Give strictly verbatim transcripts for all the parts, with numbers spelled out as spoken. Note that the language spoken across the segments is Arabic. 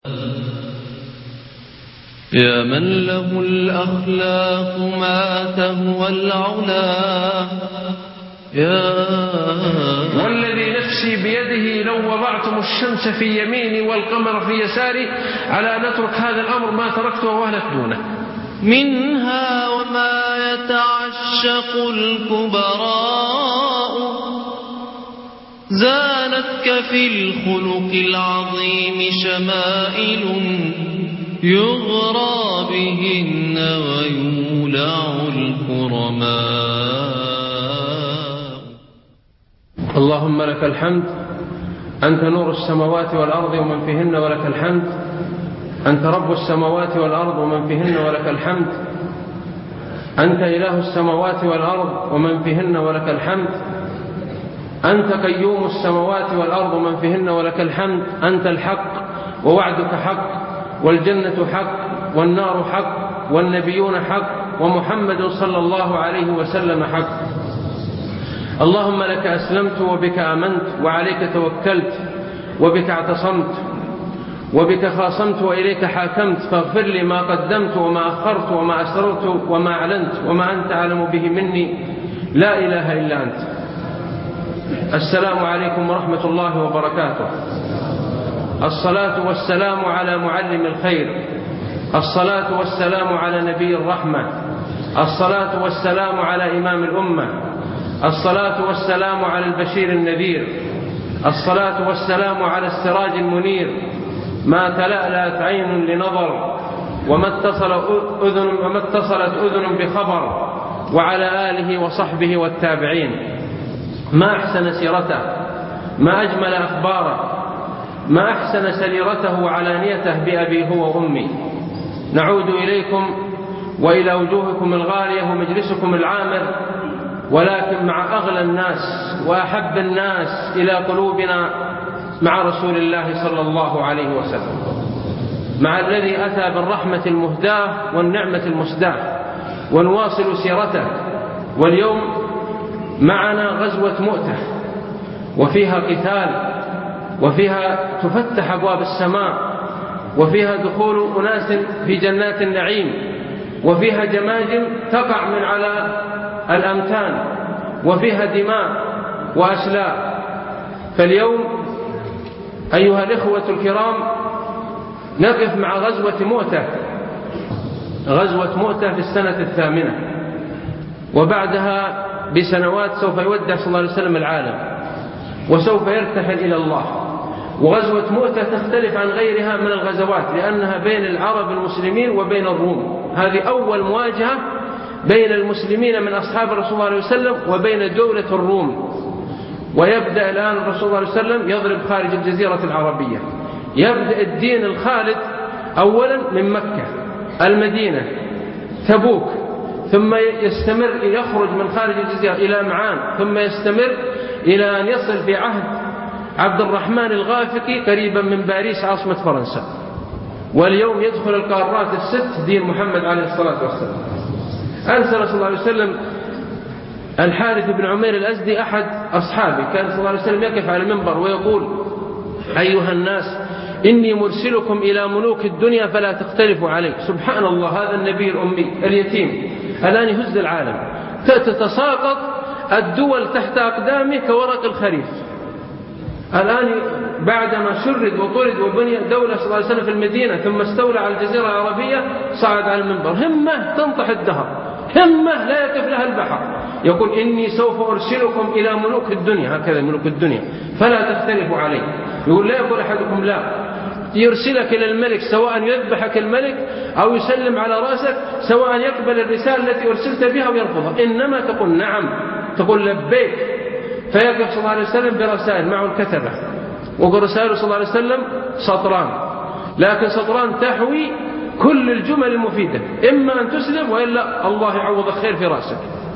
يا من له الأخلاق ما تهوى العلا، يا والذي نفسي بيده لو وضعتم الشمس في يميني والقمر في يساري على أن نترك هذا الأمر ما تركته وأهلك دونه. منها وما يتعشق الكبراء، زانتك في الخلق العظيم شمائل، يغرى بهن ويولع الكرماء. اللهم لك الحمد، أنت نور السماوات والأرض ومن فيهن ولك الحمد، أنت رب السماوات والأرض ومن فيهن ولك الحمد، أنت إله السماوات والأرض ومن فيهن ولك الحمد، أنت قيوم السماوات والأرض ومن فيهن ولك الحمد، أنت الحق ووعدك حق، والجنة حق والنار حق والنبيون حق ومحمد صلى الله عليه وسلم حق. اللهم لك أسلمت وبك آمنت وعليك توكلت وبك اعتصمت وبك خاصمت وإليك حاكمت، فاغفر لي ما قدمت وما أخرت وما أسررت وما أعلنت وما أنت أعلم به مني، لا إله إلا أنت. السلام عليكم ورحمة الله وبركاته. الصلاة والسلام على معلم الخير، الصلاة والسلام على نبي الرحمة، الصلاة والسلام على إمام الأمة، الصلاة والسلام على البشير النذير، الصلاة والسلام على السراج المنير، ما تلألأت عين لنظر وما اتصل أذن وما اتصلت أذن بخبر، وعلى آله وصحبه والتابعين. ما أحسن سيرته، ما أجمل أخباره، ما أحسن سريرته وعلانيته بأبي هو وأمي. نعود إليكم وإلى وجوهكم الغالية ومجلسكم العامر، ولكن مع أغلى الناس وأحب الناس إلى قلوبنا، مع رسول الله صلى الله عليه وسلم، مع الذي أتى بالرحمة المهداة والنعمة المسداة، ونواصل سيرته. واليوم معنا غزوة مؤتة، وفيها قتال، وفيها تفتح أبواب السماء، وفيها دخول أناس في جنات النعيم، وفيها جماجم تقع من على الأمتان، وفيها دماء وأسلاء. فاليوم أيها الإخوة الكرام نقف مع غزوة مؤتة، غزوة مؤتة في السنة الثامنة، وبعدها بسنوات سوف يودع صلى الله عليه وسلم العالم وسوف يرتحل إلى الله. وغزوة مؤتة تختلف عن غيرها من الغزوات لأنها بين العرب المسلمين وبين الروم، هذه أول مواجهة بين المسلمين من أصحاب الرسول صلى الله عليه وسلم وبين دولة الروم. ويبدأ الآن الرسول صلى الله عليه وسلم يضرب خارج الجزيرة العربية، يبدأ الدين الخالد أولا من مكة، المدينة، تبوك، ثم يستمر يخرج من خارج الجزيرة إلى معان، ثم يستمر إلى أن يصل في عهد عبد الرحمن الغافقي قريبا من باريس عاصمة فرنسا. واليوم يدخل القارات الست دين محمد عليه الصلاة والسلام. أرسل صلى الله عليه وسلم الحارث بن عمير الأزدي أحد أصحابه، كان صلى الله عليه وسلم يقف على المنبر ويقول: أيها الناس، إني مرسلكم إلى ملوك الدنيا فلا تختلفوا عليه. سبحان الله، هذا النبي الأمي اليتيم الآن يهز العالم، تتساقط الدول تحت أقدامه كورق الخريف. الآن بعدما شرد وطرد وبني دولة صلى الله عليه وسلم في المدينة ثم استولى على الجزيرة العربية، صعد على المنبر، همة تنطح الدهر، همة لا يقف لها البحر، يقول: إني سوف أرسلكم إلى ملوك الدنيا، هكذا ملوك الدنيا، فلا تختلفوا عليه. يقول: لا يقول أحدكم لا، يرسلك إلى الملك سواء يذبحك الملك أو يسلم على رأسك، سواء يقبل الرسالة التي أرسلت بها أو يرفضها، إنما تقول نعم، تقول لبيك. فيقف صلى الله عليه وسلم برسائل معه الكتبة، ورسائله صلى الله عليه وسلم سطران، لكن سطران تحوي كل الجمل المفيدة، إما أن تسلم وإلا الله يعوض خير في رأسك.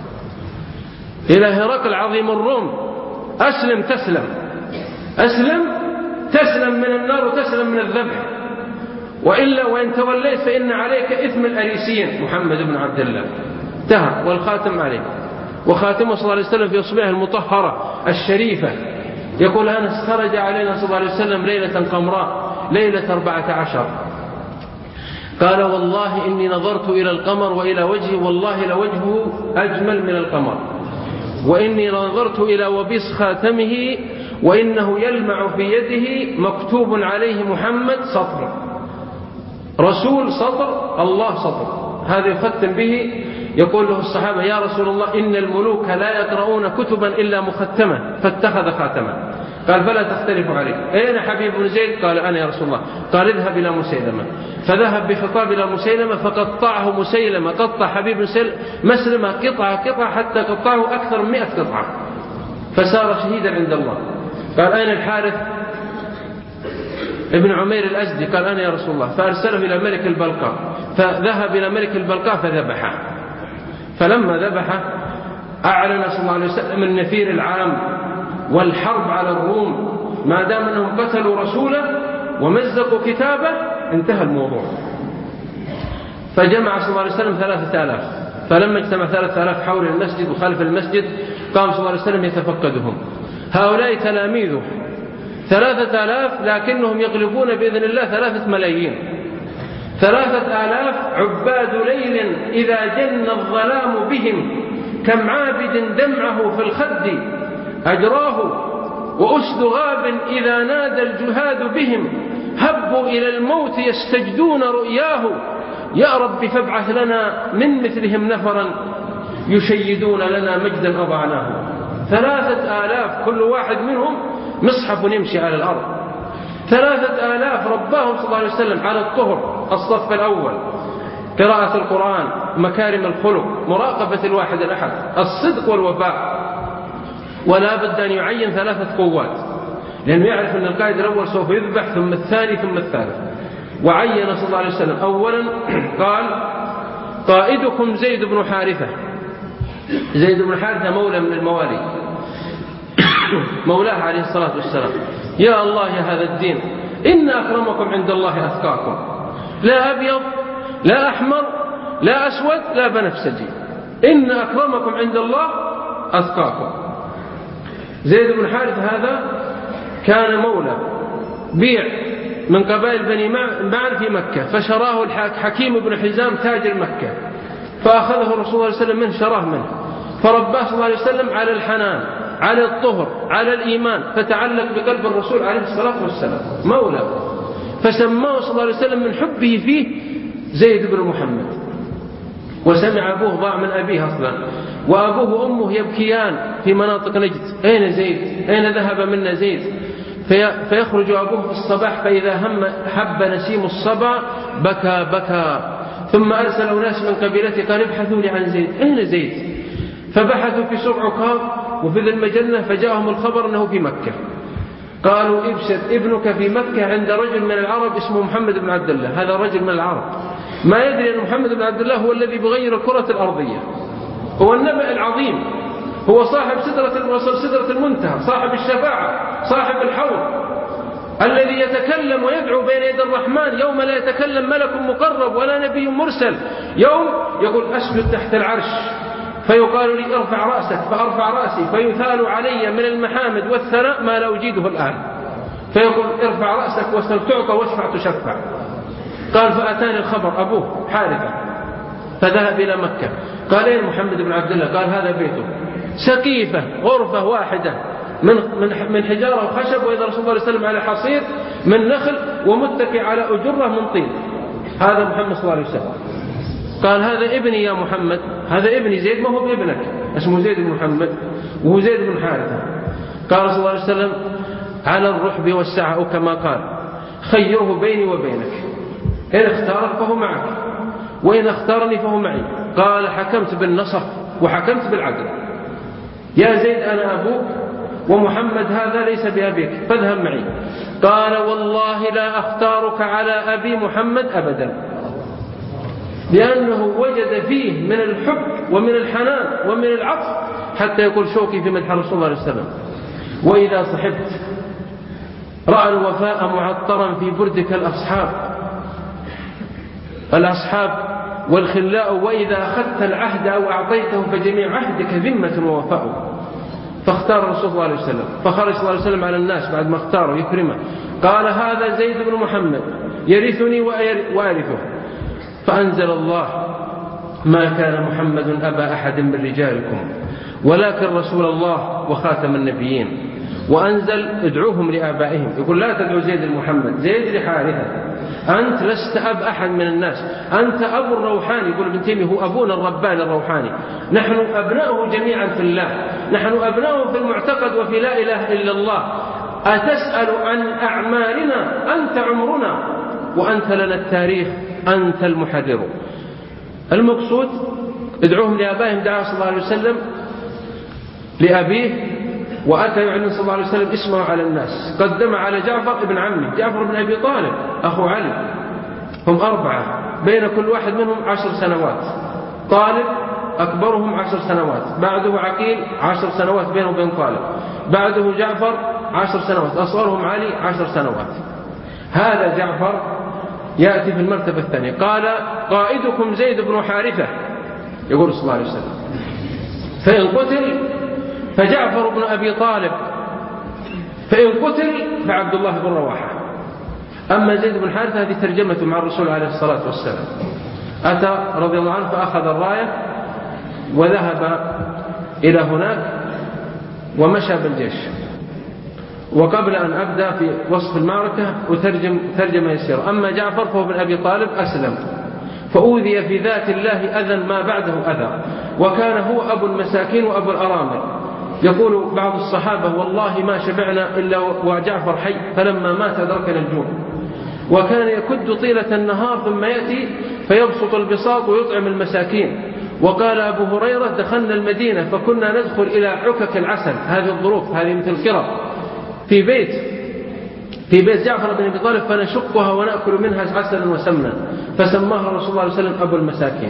إلى هرقل عظيم الروم: أسلم تسلم، أسلم تسلم من النار وتسلم من الذبح، وإلا وإن توليت فإن عليك إثم الأريسيين محمد بن عبد الله. انتهى، والخاتم عليه، وخاتمه صلى الله عليه وسلم في إصبعه المطهرة الشريفة. يقول: أنس: خرج علينا صلى الله عليه وسلم ليلة قمراء ليلة أربعة عشر. قال والله إني نظرت إلى القمر وإلى وجهه والله لوجهه أجمل من القمر، وإني نظرت إلى وبيص خاتمه وإنه يلمع في يده مكتوب عليه محمد سطر، رسول سطر، الله سطر، هذا يختم به. يقول له الصحابة يا رسول الله إن الملوك لا يقرؤون كتبا إلا مختمة، فاتخذ خاتما. قال فلا تختلف عليه. أين حبيب بن زيد؟ قال أنا يا رسول الله. قال اذهب إلى مسيلمة. فذهب بخطاب إلى مسيلمة فقطعه مسيلمة، قطع حبيب بن مسلمة قطعة قطعة حتى قطعه أكثر من مئة قطعة، فصار شهيدا عند الله. قال أين الحارث ابن عمير الأزدي؟ قال أنا يا رسول الله. فأرسله إلى ملك البلقاء، فذهب إلى ملك البلقاء فذبحه. فلما ذبحه أعلن صلى الله عليه وسلم النفير العام والحرب على الروم، ما دام أنهم قتلوا رسوله ومزقوا كتابه انتهى الموضوع. فجمع صلى الله عليه وسلم ثلاثة آلاف، فلما اجتمع ثلاثة آلاف حول المسجد وخلف المسجد قام صلى الله عليه وسلم يتفقدهم. هؤلاء تلاميذه ثلاثة آلاف، لكنهم يغلبون بإذن الله ثلاثة ملايين. ثلاثة آلاف عباد ليل إذا جن الظلام بهم، كم عابد دمعه في الخد أجراه، وأسد غاب إذا نادى الجهاد بهم، هبوا إلى الموت يستجدون رؤياه، يا رب فابعث لنا من مثلهم نفرا يشيدون لنا مجدا أضعناه. ثلاثة آلاف كل واحد منهم مصحف يمشي على الأرض. ثلاثة آلاف رباهم صلى الله عليه وسلم على الطهر، الصف الأول، قراءة القرآن، مكارم الخلق، مراقبة الواحد الأحد، الصدق والوفاء. ولا بد أن يعين ثلاثة قوات، لأنه يعرف أن القائد الأول سوف يذبح ثم الثاني ثم الثالث. وعين صلى الله عليه وسلم أولا قال قائدكم زيد بن حارثة. زيد بن حارثة مولى من الموالي مولاه عليه الصلاة والسلام. يا الله يا هذا الدين إن أكرمكم عند الله أتقاكم، لا أبيض لا أحمر لا أسود لا بنفسجي، إن أكرمكم عند الله أتقاكم. زيد بن حارث هذا كان مولى بيع من قبائل بني معن في مكة، فشراه الحكيم بن حزام تاجر مكة، فأخذه الرسول صلى الله عليه وسلم منه، شراه منه، فرباه صلى الله عليه وسلم على الحنان، على الطهر، على الإيمان، فتعلق بقلب الرسول عليه الصلاة والسلام مولى. فسماه صلى الله عليه وسلم من حبه فيه زيد بن محمد. وسمع أبوه ضاع من أبيه أصلا، وأبوه وأمه يبكيان في مناطق نجد، أين زيد؟ أين ذهب منا زيد؟ في فيخرج أبوه في الصباح فإذا هم حب نسيم الصبا بكى بكى، ثم أرسل أناس من قبيلته قال ابحثوا لي عن زيد، أين زيد؟ فبحثوا في سبع عكاظ وفي ذي المجنة، فجاءهم الخبر أنه في مكة. قالوا ابشر ابنك في مكة عند رجل من العرب اسمه محمد بن عبد الله. هذا رجل من العرب ما يدري أن محمد بن عبد الله هو الذي بغير الكرة الأرضية، هو النبأ العظيم، هو صاحب سدرة سدرة المنتهى، صاحب الشفاعة، صاحب الحوض، الذي يتكلم ويدعو بين يدي الرحمن يوم لا يتكلم ملك مقرب ولا نبي مرسل، يوم يقول أسجد تحت العرش فيقال لي ارفع رأسك فأرفع رأسي، فيثال علي من المحامد والثناء ما لا أجيده الآن، فيقول ارفع رأسك واسأل تعطى واشفع تشفع. قال فأتاني الخبر أبوه حارثة، فذهب إلى مكة. قال اين محمد بن عبد الله؟ قال هذا بيته، سقيفة غرفة واحدة من من من حجارة وخشب، وإذا رسول الله صلى الله عليه وسلم على حصير من نخل ومتكئ على أجرة من طين. هذا محمد صلى الله عليه وسلم. قال هذا ابني يا محمد، هذا ابني زيد، ما هو بابنك، اسمه زيد بن محمد وهو زيد بن حارثة. قال صلى الله عليه وسلم على الرحب والسعة، أو كما قال خيره بيني وبينك، إن اختارك فهو معك وإن اختارني فهو معي. قال حكمت بالنصر وحكمت بالعدل، يا زيد أنا أبوك ومحمد هذا ليس بأبيك، فاذهب معي. قال والله لا أختارك على أبي محمد أبدا، لأنه وجد فيه من الحب ومن الحنان ومن العطف حتى يقول شوقي في مدح رسول الله صلى الله عليه وسلم. وإذا صحبت رأى الوفاء معطرا في بردك الأصحاب الأصحاب والخلاء، وإذا أخذت العهد أو أعطيته فجميع عهدك ذمة ووفاء. فاختار الرسول صلى الله عليه وسلم، فخرج صلى الله عليه وسلم على الناس بعد ما اختاره يكرمه، قال هذا زيد بن محمد يرثني وأرثه. فأنزل الله ما كان محمد أبا أحد من رجالكم ولكن رسول الله وخاتم النبيين. وأنزل ادعوهم لآبائهم، يقول لا تدعو زيد المحمد، زيد لحارثة، أنت لست أب أحد من الناس، أنت أبو الروحاني. يقول ابن تيمية هو أبونا الرباني الروحاني، نحن أبناؤه جميعا في الله، نحن أبناؤه في المعتقد وفي لا إله إلا الله. أتسأل عن أعمالنا؟ أنت عمرنا وأنت لنا التاريخ، أنت المحرر. المقصود ادعوهم لآبائهم، دعا صلى الله عليه وسلم لأبيه، وأتى يعلن صلى الله عليه وسلم اسمه على الناس. قدم على جعفر ابن عمه، جعفر بن أبي طالب أخو علي، هم أربعة بين كل واحد منهم عشر سنوات. طالب أكبرهم عشر سنوات، بعده عقيل عشر سنوات بينه وبين طالب، بعده جعفر عشر سنوات، أصغرهم علي عشر سنوات. هذا جعفر يأتي في المرتبة الثانية. قال قائدكم زيد بن حارثة، يقول صلى الله عليه وسلم، فإن قتل فجعفر بن أبي طالب، فإن قتل فعبد الله بن رواحة. أما زيد بن حارثة هذه ترجمته مع الرسول عليه الصلاة والسلام. أتى رضي الله عنه فأخذ الراية وذهب إلى هناك ومشى بالجيش. وقبل أن أبدأ في وصف المعركة أترجم ترجمة يسيرة. أما جعفر فهو بن أبي طالب أسلم، فأوذي في ذات الله أذى ما بعده أذى، وكان هو أبو المساكين وأبو الأرامل. يقول بعض الصحابة والله ما شبعنا إلا وجعفر حي، فلما مات أدركنا الجوع. وكان يكد طيلة النهار ثم يأتي فيبسط البساط ويطعم المساكين. وقال أبو هريرة دخلنا المدينة فكنا ندخل إلى عكك العسل، هذه الظروف هذه مثل الكرة، في بيت في بيت جعفر بن أبي طالب، فنشقها ونأكل منها عسلا وسمنا، فسماها الرسول صلى الله عليه وسلم أبو المساكين.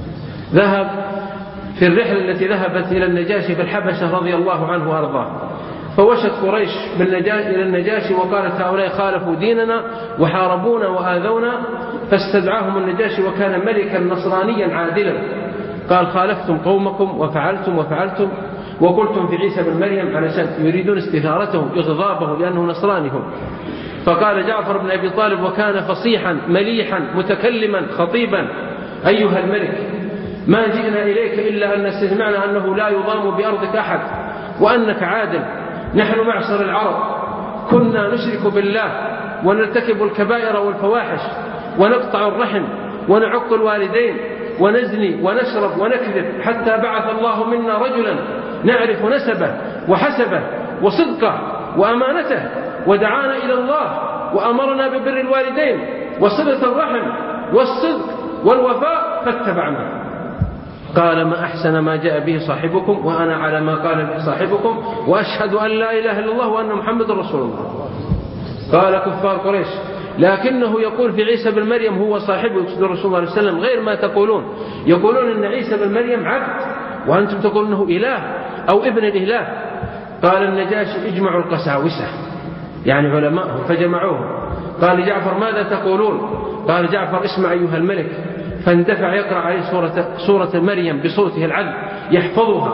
ذهب في الرحلة التي ذهبت إلى النجاشي في الحبشة رضي الله عنه وأرضاه، فوشت قريش إلى النجاشي وقالت هؤلاء خالفوا ديننا وحاربونا وآذونا، فاستدعاهم النجاشي وكان ملكا نصرانيا عادلا. قال خالفتم قومكم وفعلتم وفعلتم وقلتم في عيسى بن مريم، علشان يريدون استثارته إغضابه لأنه نصرانهم. فقال جعفر بن أبي طالب وكان فصيحا مليحا متكلما خطيبا أيها الملك، ما جئنا إليك إلا أن استسمعنا أنه لا يضام بأرضك أحد وأنك عادل. نحن معشر العرب كنا نشرك بالله ونرتكب الكبائر والفواحش ونقطع الرحم ونعق الوالدين ونزني ونشرب ونكذب، حتى بعث الله منا رجلا نعرف نسبه وحسبه وصدقه وأمانته، ودعانا إلى الله وأمرنا ببر الوالدين وصلة الرحم والصدق والوفاء فاتبعنا. قال ما أحسن ما جاء به صاحبكم وأنا على ما قال به صاحبكم وأشهد أن لا إله إلا الله وأن محمد رسول الله. قال كفار قريش لكنه يقول في عيسى بن مريم هو صاحبه، يقصد الرسول صلى الله عليه وسلم غير ما تقولون، يقولون أن عيسى بن مريم عبد وأنتم تقولون أنه إله أو ابن الإله. قال النجاشي اجمعوا القساوسة، يعني علماءه، فجمعوهم. قال جعفر ماذا تقولون؟ قال جعفر اسمع أيها الملك، فاندفع يقرأ عليه سورة, سورة مريم بصوته العذب يحفظها.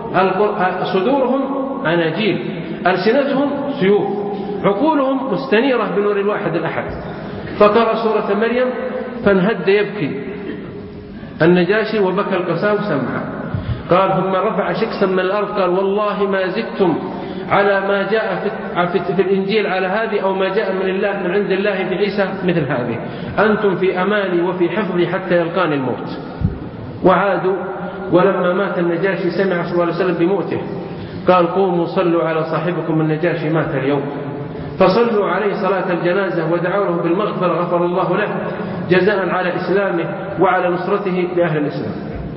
صدورهم أناجيل، ألسنتهم سيوف، عقولهم مستنيرة بنور الواحد الأحد. فقرأ سورة مريم فانهد يبكي النجاشي وبكى القساوسة معه. قال ثم رفع شكسا من الأرض قال والله ما زدتم على ما جاء في, في الإنجيل على هذه أو ما جاء من الله من عند الله في عيسى مثل هذه، أنتم في أماني وفي حفظي حتى يلقاني الموت. وعادوا، ولما مات النجاشي سمع صلى الله عليه وسلم بموته قال قوموا صلوا على صاحبكم النجاشي مات اليوم، فصلوا عليه صلاة الجنازة ودعوا له بالمغفرة غفر الله له جزاء على إسلامه وعلى نصرته لأهل الإسلام.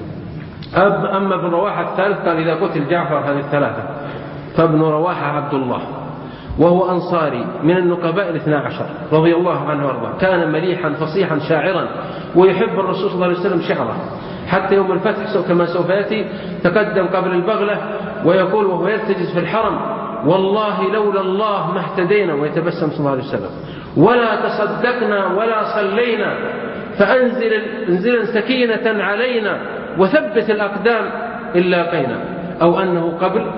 أب أما ابن رواحة الثالث قال إذا قتل جعفر هذه الثلاثة، فابن رواحة عبد الله وهو أنصاري من النقباء الاثنى عشر رضي الله عنه وارضاه، كان مليحا فصيحا شاعرا ويحب الرسول صلى الله عليه وسلم شعره، حتى يوم الفتح كما سوف يأتي تقدم قبل البغلة ويقول وهو يرتجز في الحرم والله لولا الله ما اهتدينا، ويتبسم صلى الله عليه وسلم، ولا تصدقنا ولا صلينا، فأنزل انزلا سكينة علينا وثبت الأقدام إلا قينا. أو أنه قبل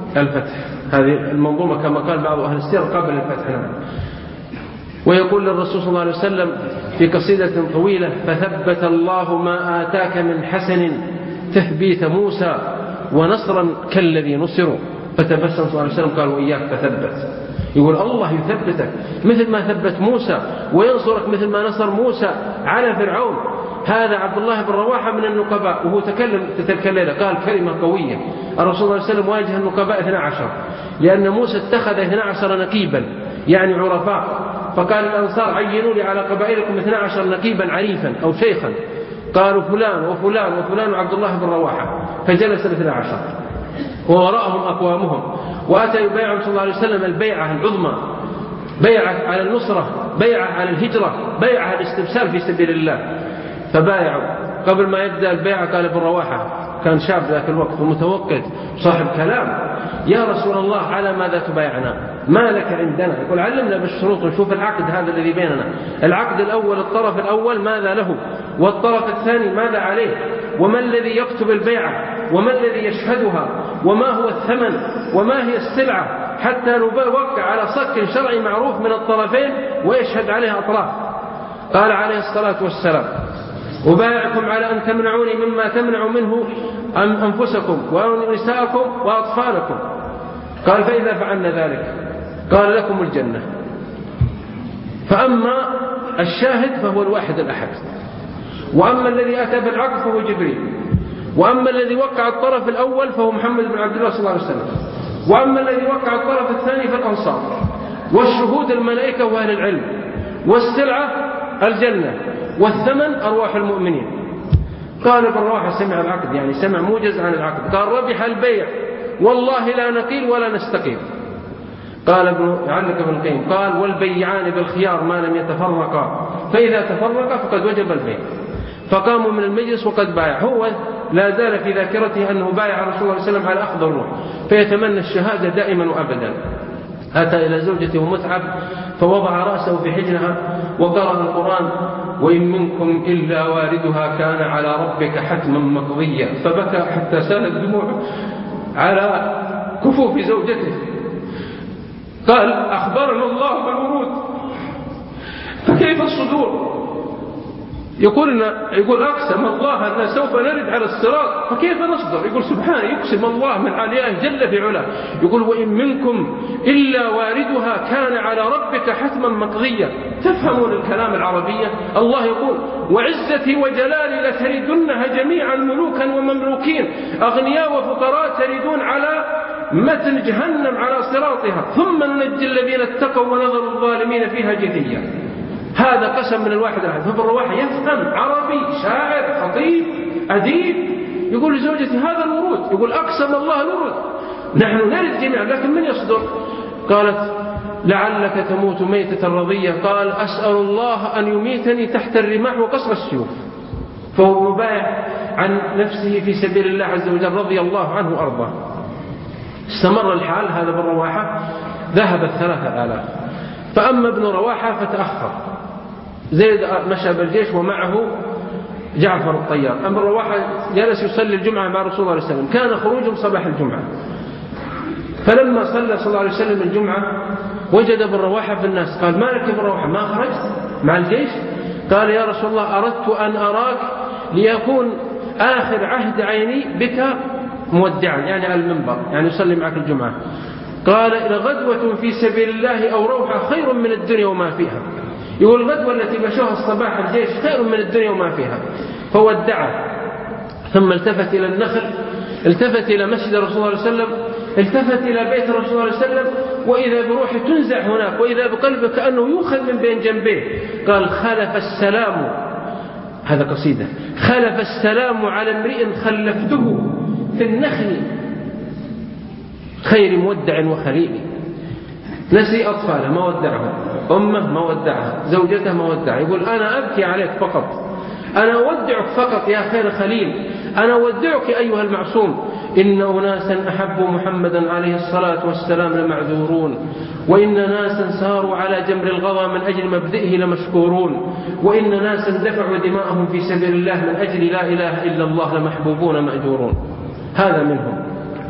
الفتح. هذه المنظومة كما قال بعض أهل السير قبل الفتح. نعم. ويقول للرسول صلى الله عليه وسلم في قصيدة طويلة: فثبت الله ما آتاك من حسن تثبيت موسى ونصرا كالذي نصروا. فتبسم صلى الله عليه وسلم قال: وإياك فثبت. يقول الله يثبتك مثل ما ثبت موسى، وينصرك مثل ما نصر موسى على فرعون. هذا عبد الله بن رواحة من النقباء، وهو تكلم تلك الليلة قال كلمة قوية. الرسول صلى الله عليه وسلم واجه النقباء اثنا عشر، لأن موسى اتخذ اثنا عشر نقيبا يعني عرفاء، فقال الأنصار: عينوا لي على قبائلكم اثنا عشر نقيبا عريفا أو شيخا. قالوا فلان وفلان وفلان وعبد الله بن رواحة، فجلس الاثنى عشر ووراءهم أقوامهم، وأتى يبايعهم صلى الله عليه وسلم البيعة العظمى، بيعة على النصرة، بيعة على الهجرة، بيعة على الاستبسال في سبيل الله. فبايعوا. قبل ما يبدأ البيعة قال ابن رواحة، كان شاب ذاك الوقت ومتوقد صاحب كلام: يا رسول الله على ماذا تبايعنا؟ ما لك عندنا؟ يقول: علمنا بالشروط ونشوف العقد هذا الذي بيننا. العقد الأول الطرف الأول ماذا له، والطرف الثاني ماذا عليه، وما الذي يكتب البيعة، وما الذي يشهدها، وما هو الثمن، وما هي السلعة، حتى نوقع على صك شرعي معروف من الطرفين ويشهد عليها أطراف. قال عليه الصلاة والسلام: أبايعكم على أن تمنعوني مما تمنع منه أنفسكم ونساءكم وأطفالكم. قال: فإذا فعلنا ذلك قال: لكم الجنة. فأما الشاهد فهو الواحد الأحد، وأما الذي أتى بالعقد فهو جبريل، وأما الذي وقع الطرف الأول فهو محمد بن عبد الله صلى الله عليه وسلم، وأما الذي وقع الطرف الثاني فالأنصار، والشهود الملائكة وأهل العلم، والسلعة الجنة، والثمن أرواح المؤمنين. قال ابن رواحة: سمع العقد، يعني سمع موجز عن العقد. قال: ربح البيع والله لا نقيل ولا نستقيل. قال ابن علق ابن القيم قال: والبيعان بالخيار ما لم يتفرقا، فإذا تفرقا فقد وجب البيع. فقاموا من المجلس وقد بايع. هو لا زال في ذاكرته أنه بايع رسول الله صلى الله عليه وسلم على أخذ الروح، فيتمنى الشهادة دائما وأبدا. أتى إلى زوجته متعب فوضع رأسه في حجرها وقرأ القرآن: وإن منكم إلا واردها كان على ربك حتما مقضيا. فبكى حتى سالت دموعه على كفوف زوجته. قال: أخبرنا الله بالورود، فكيف الصدور؟ يقول يقول أقسم الله أن سوف نرد على الصراط، فكيف نصدر؟ يقول سبحانه، يقسم الله من علياه جل في علاه. يقول: وإن منكم إلا واردها كان على ربك حتما مقضيا. تفهمون الكلام العربية؟ الله يقول: وعزتي وجلالي لتردنها جميعا ملوكا ومملوكين، أغنياء وفقراء، تردون على متن جهنم على صراطها، ثم ننجي الذين اتقوا ونذر الظالمين فيها جثيا. هذا قسم من الواحد الأحد. فابن رواحة يفهم عربي، شاعر، خطيب، أديب، يقول لزوجتي: هذا الورود. يقول: أقسم الله الورود، نحن نرد جميعا، لكن من يصدر؟ قالت: لعلك تموت ميتة رضية. قال: أسأل الله أن يميتني تحت الرماح وقصر السيوف. فهو مبايع عن نفسه في سبيل الله عز وجل رضي الله عنه وأرضاه. استمر الحال. هذا ابن رواحة ذهبت ثلاثة آلاف. فأما ابن رواحة فتأخر. زيد مشى بالجيش ومعه جعفر الطيار. أما ابن رواحة جلس يصلي الجمعة مع رسول الله صلى الله عليه وسلم، كان خروجهم صباح الجمعة. فلما صلى صلى الله عليه وسلم الجمعة وجد ابن رواحة في الناس. قال: ما لك ابن رواحة، ما خرجت مع الجيش؟ قال: يا رسول الله، أردت أن أراك ليكون آخر عهد عيني بك مودعا، يعني على المنبر، يعني يصلي معك الجمعة. قال: لغدوة في سبيل الله أو روحة خير من الدنيا وما فيها. يقول: الغدوة التي مشوها الصباح الجيش خير من الدنيا وما فيها. فودعه، ثم التفت إلى النخل، التفت إلى مسجد رسول الله صلى الله عليه وسلم، التفت إلى بيت رسول الله صلى الله عليه وسلم، وإذا بروحه تنزع هناك، وإذا بقلبه كأنه يؤخذ من بين جنبيه. قال: خلف السلام، هذا قصيدة، خلف السلام على امرئ خلفته في النخل خير مودع وخليل. نسي أطفاله ما ودعهم، أمه ما ودعها، زوجته ما ودعها. يقول: أنا أبكي عليك فقط، أنا أودعك فقط يا خير خليل، أنا أودعك أيها المعصوم. إن أناسا أحبوا محمدا عليه الصلاة والسلام لمعذورون، وإن ناسا ساروا على جمر الغضا من أجل مبدئه لمشكورون، وإن ناسا دفعوا دماءهم في سبيل الله من أجل لا إله إلا الله لمحبوبون مأجورون. هذا منهم.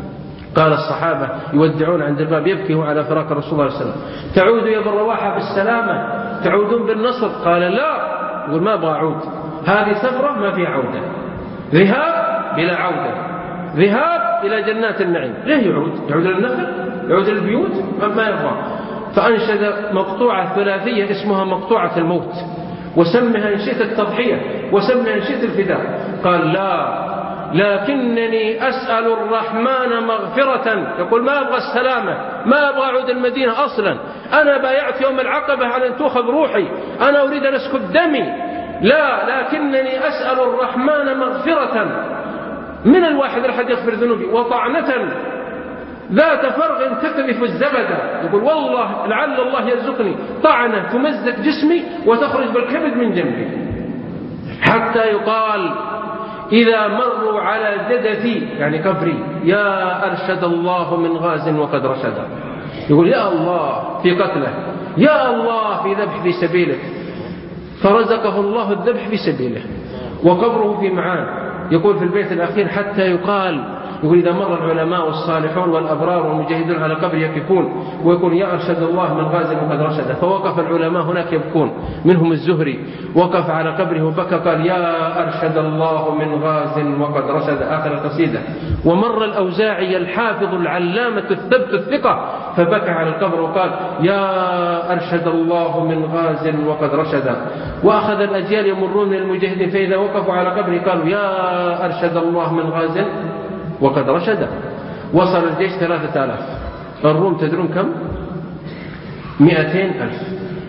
قال الصحابة يودعون عند الباب يبكي على فراق الرسول صلى الله عليه وسلم: تعود يا ابن رواحة بالسلامة، تعودون بالنصر؟ قال: لا. يقول: ما أبغى أعود، هذه سفرة ما فيها عودة، ذهاب بلا عودة، ذهاب إلى جنات النعيم. ليه يعود؟ يعود للنخل؟ يعود للبيوت؟ ما يبغى. فأنشد مقطوعة ثلاثية اسمها مقطوعة الموت، وسمها إن شئت التضحية، وسمها إن شئت الفداء. قال: لا، لكنني أسأل الرحمن مغفرة. يقول: ما أبغى السلامة، ما أبغى أعود المدينة أصلا، أنا بايعت يوم العقبة على أن تؤخذ روحي، أنا أريد أن أسكب دمي. لا، لكنني أسأل الرحمن مغفرة، من الواحد الأحد يغفر ذنوبي، وطعنة ذات فرغ تقذف الزبد. يقول: والله لعل الله يرزقني طعنة تمزق جسمي وتخرج بالكبد من جنبي، حتى يقال إذا مروا على جدتي يعني قبري: يا أرشد الله من غاز وقد رشد. يقول: يا الله في قتله، يا الله في ذبح في سبيله، فرزقه الله الذبح في سبيله وقبره في معان. يقول في البيت الأخير: حتى يقال، يقول: إذا مر العلماء والصالحون والأبرار والمجاهدون على قبر يكفون ويقول: يا أرشد الله من غاز وقد رشد. فوقف العلماء هناك يبكون، منهم الزهري وقف على قبره وبكى، قال: يا أرشد الله من غاز وقد رشد، آخر القصيدة. ومر الأوزاعي الحافظ العلامة الثبت الثقة فبكى على القبر وقال: يا أرشد الله من غاز وقد رشد. وأخذ الأجيال يمرون من المجاهدين، فإذا وقفوا على قبره قالوا: يا أرشد الله من غاز وقد رشد. وصل الجيش ثلاثة آلاف، الروم تدرون كم؟ مئتين ألف.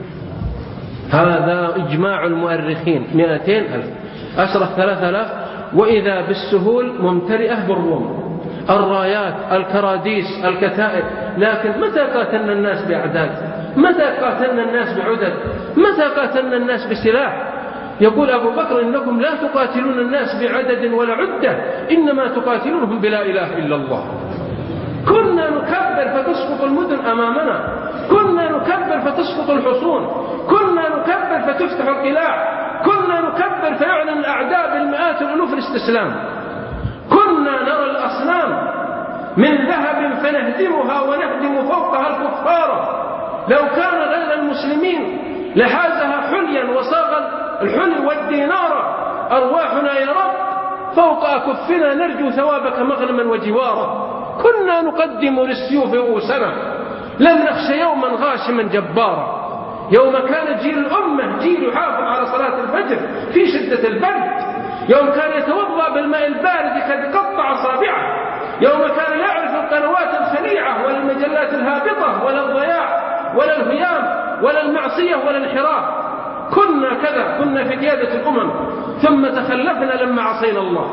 هذا إجماع المؤرخين، مئتين ألف. أشرف ثلاثة آلاف، وإذا بالسهول ممتلئة بالروم، الرايات، الكراديس، الكتائب. لكن متى قاتلنا الناس بأعداد؟ متى قاتلنا الناس بعدد؟ متى قاتلنا الناس بسلاح؟ يقول أبو بكر: إنكم لا تقاتلون الناس بعدد ولا عدة، إنما تقاتلونهم بلا إله إلا الله. كنا نكبر فتسقط المدن أمامنا، كنا نكبر فتسقط الحصون، كنا نكبر فتفتح القلاع، كنا نكبر فيعلن الأعداء بالمئات الألوف الاستسلام، كنا نرى الأصنام من ذهب فنهدمها ونهدم فوقها الكفار. لو كان غير المسلمين لحازها حليا وصاغ الحلي والدينار، أرواحنا يا رب فوق أكفنا نرجو ثوابك مغنما وجوارا. كنا نقدم للسيوف رؤوسنا، لم نخش يوما غاشما جبارا. يوم كان جيل الأمة جيل يحافظ على صلاة الفجر في شدة البرد، يوم كان يتوضأ بالماء البارد قد قطع أصابعه، يوم كان يعرف القنوات الخليعة ولا المجلات الهابطة ولا الضياع ولا الهيام ولا المعصية ولا الانحراف. كنا كذا، كنا في قيادة الأمم، ثم تخلفنا لما عصينا الله.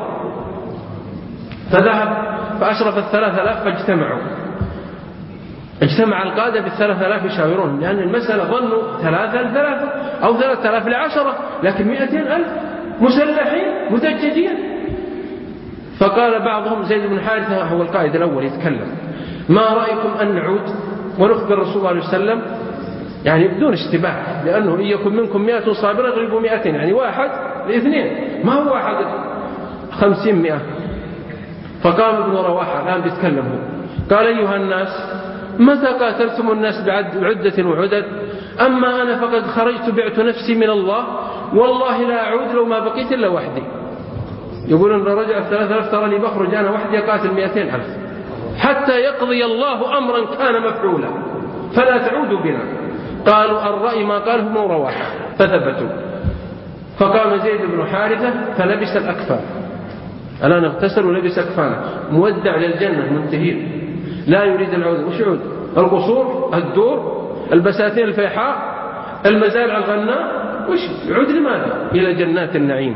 فذهب فأشرف الثلاثة آلاف فاجتمعوا، اجتمع القادة بالثلاثة آلاف يشاورون، لأن المسألة ظنوا ثلاثة لثلاثة أو ثلاثة آلاف لعشرة، لكن مئتين ألف مسلحين مدججين. فقال بعضهم، زيد بن حارثة هو القائد الأول يتكلم: ما رأيكم أن نعود ونخبر الرسول صلى الله عليه وسلم، يعني بدون اشتباه، لأنه إن يكن منكم مئة صابرة يغلبوا مئتين، يعني واحد لاثنين، ما هو واحد خمسين مئة. فقام ابن رواحة الآن بيتكلم هو، قال: أيها الناس، متى قاتلتم الناس بعدة وعدد؟ أما أنا فقد خرجت بعت نفسي من الله، والله لا أعود لو ما بقيت إلا وحدي. يقول إن رجع الثلاثة ألف تراني بخرج أنا وحدي قاتل مئتين ألف حتى يقضي الله أمرا كان مفعولا فلا تعودوا بنا. قالوا: الرأي ما قاله ابن رواحة، فثبتوا. فقام زيد بن حارثة فلبس الأكفان، الآن اغتسل ولبس أكفانه، مودع للجنة منتهين، لا يريد العودة. وش يعود؟ القصور، الدور، البساتين الفيحاء، المزارع الغناء، وش يعود؟ لماذا؟ إلى جنات النعيم،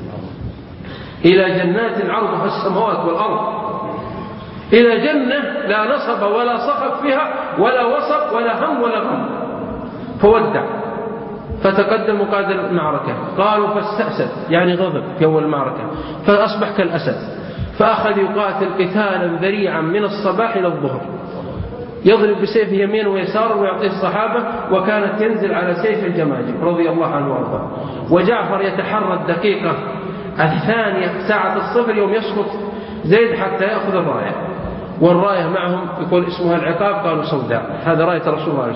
إلى جنات عرضها السماوات والأرض، إلى جنة لا نصب ولا صخب فيها ولا وصب ولا هم ولا غم. فودع. فتقدم قائد المعركة، قالوا فاستأسد يعني غضب في أول المعركة، فأصبح كالأسد، فأخذ يقاتل قتالا ذريعا من الصباح إلى الظهر، يضرب بسيف يمين ويسار ويعطيه الصحابة، وكانت ينزل على سيف الجماجم رضي الله عنه وارضاه. وجعفر يتحرى الدقيقة الثانية ساعة الصفر يوم يسقط زيد حتى يأخذ الراية، والراية معهم يقول اسمها العقاب، قالوا سوداء، هذا راية رسول الله عليه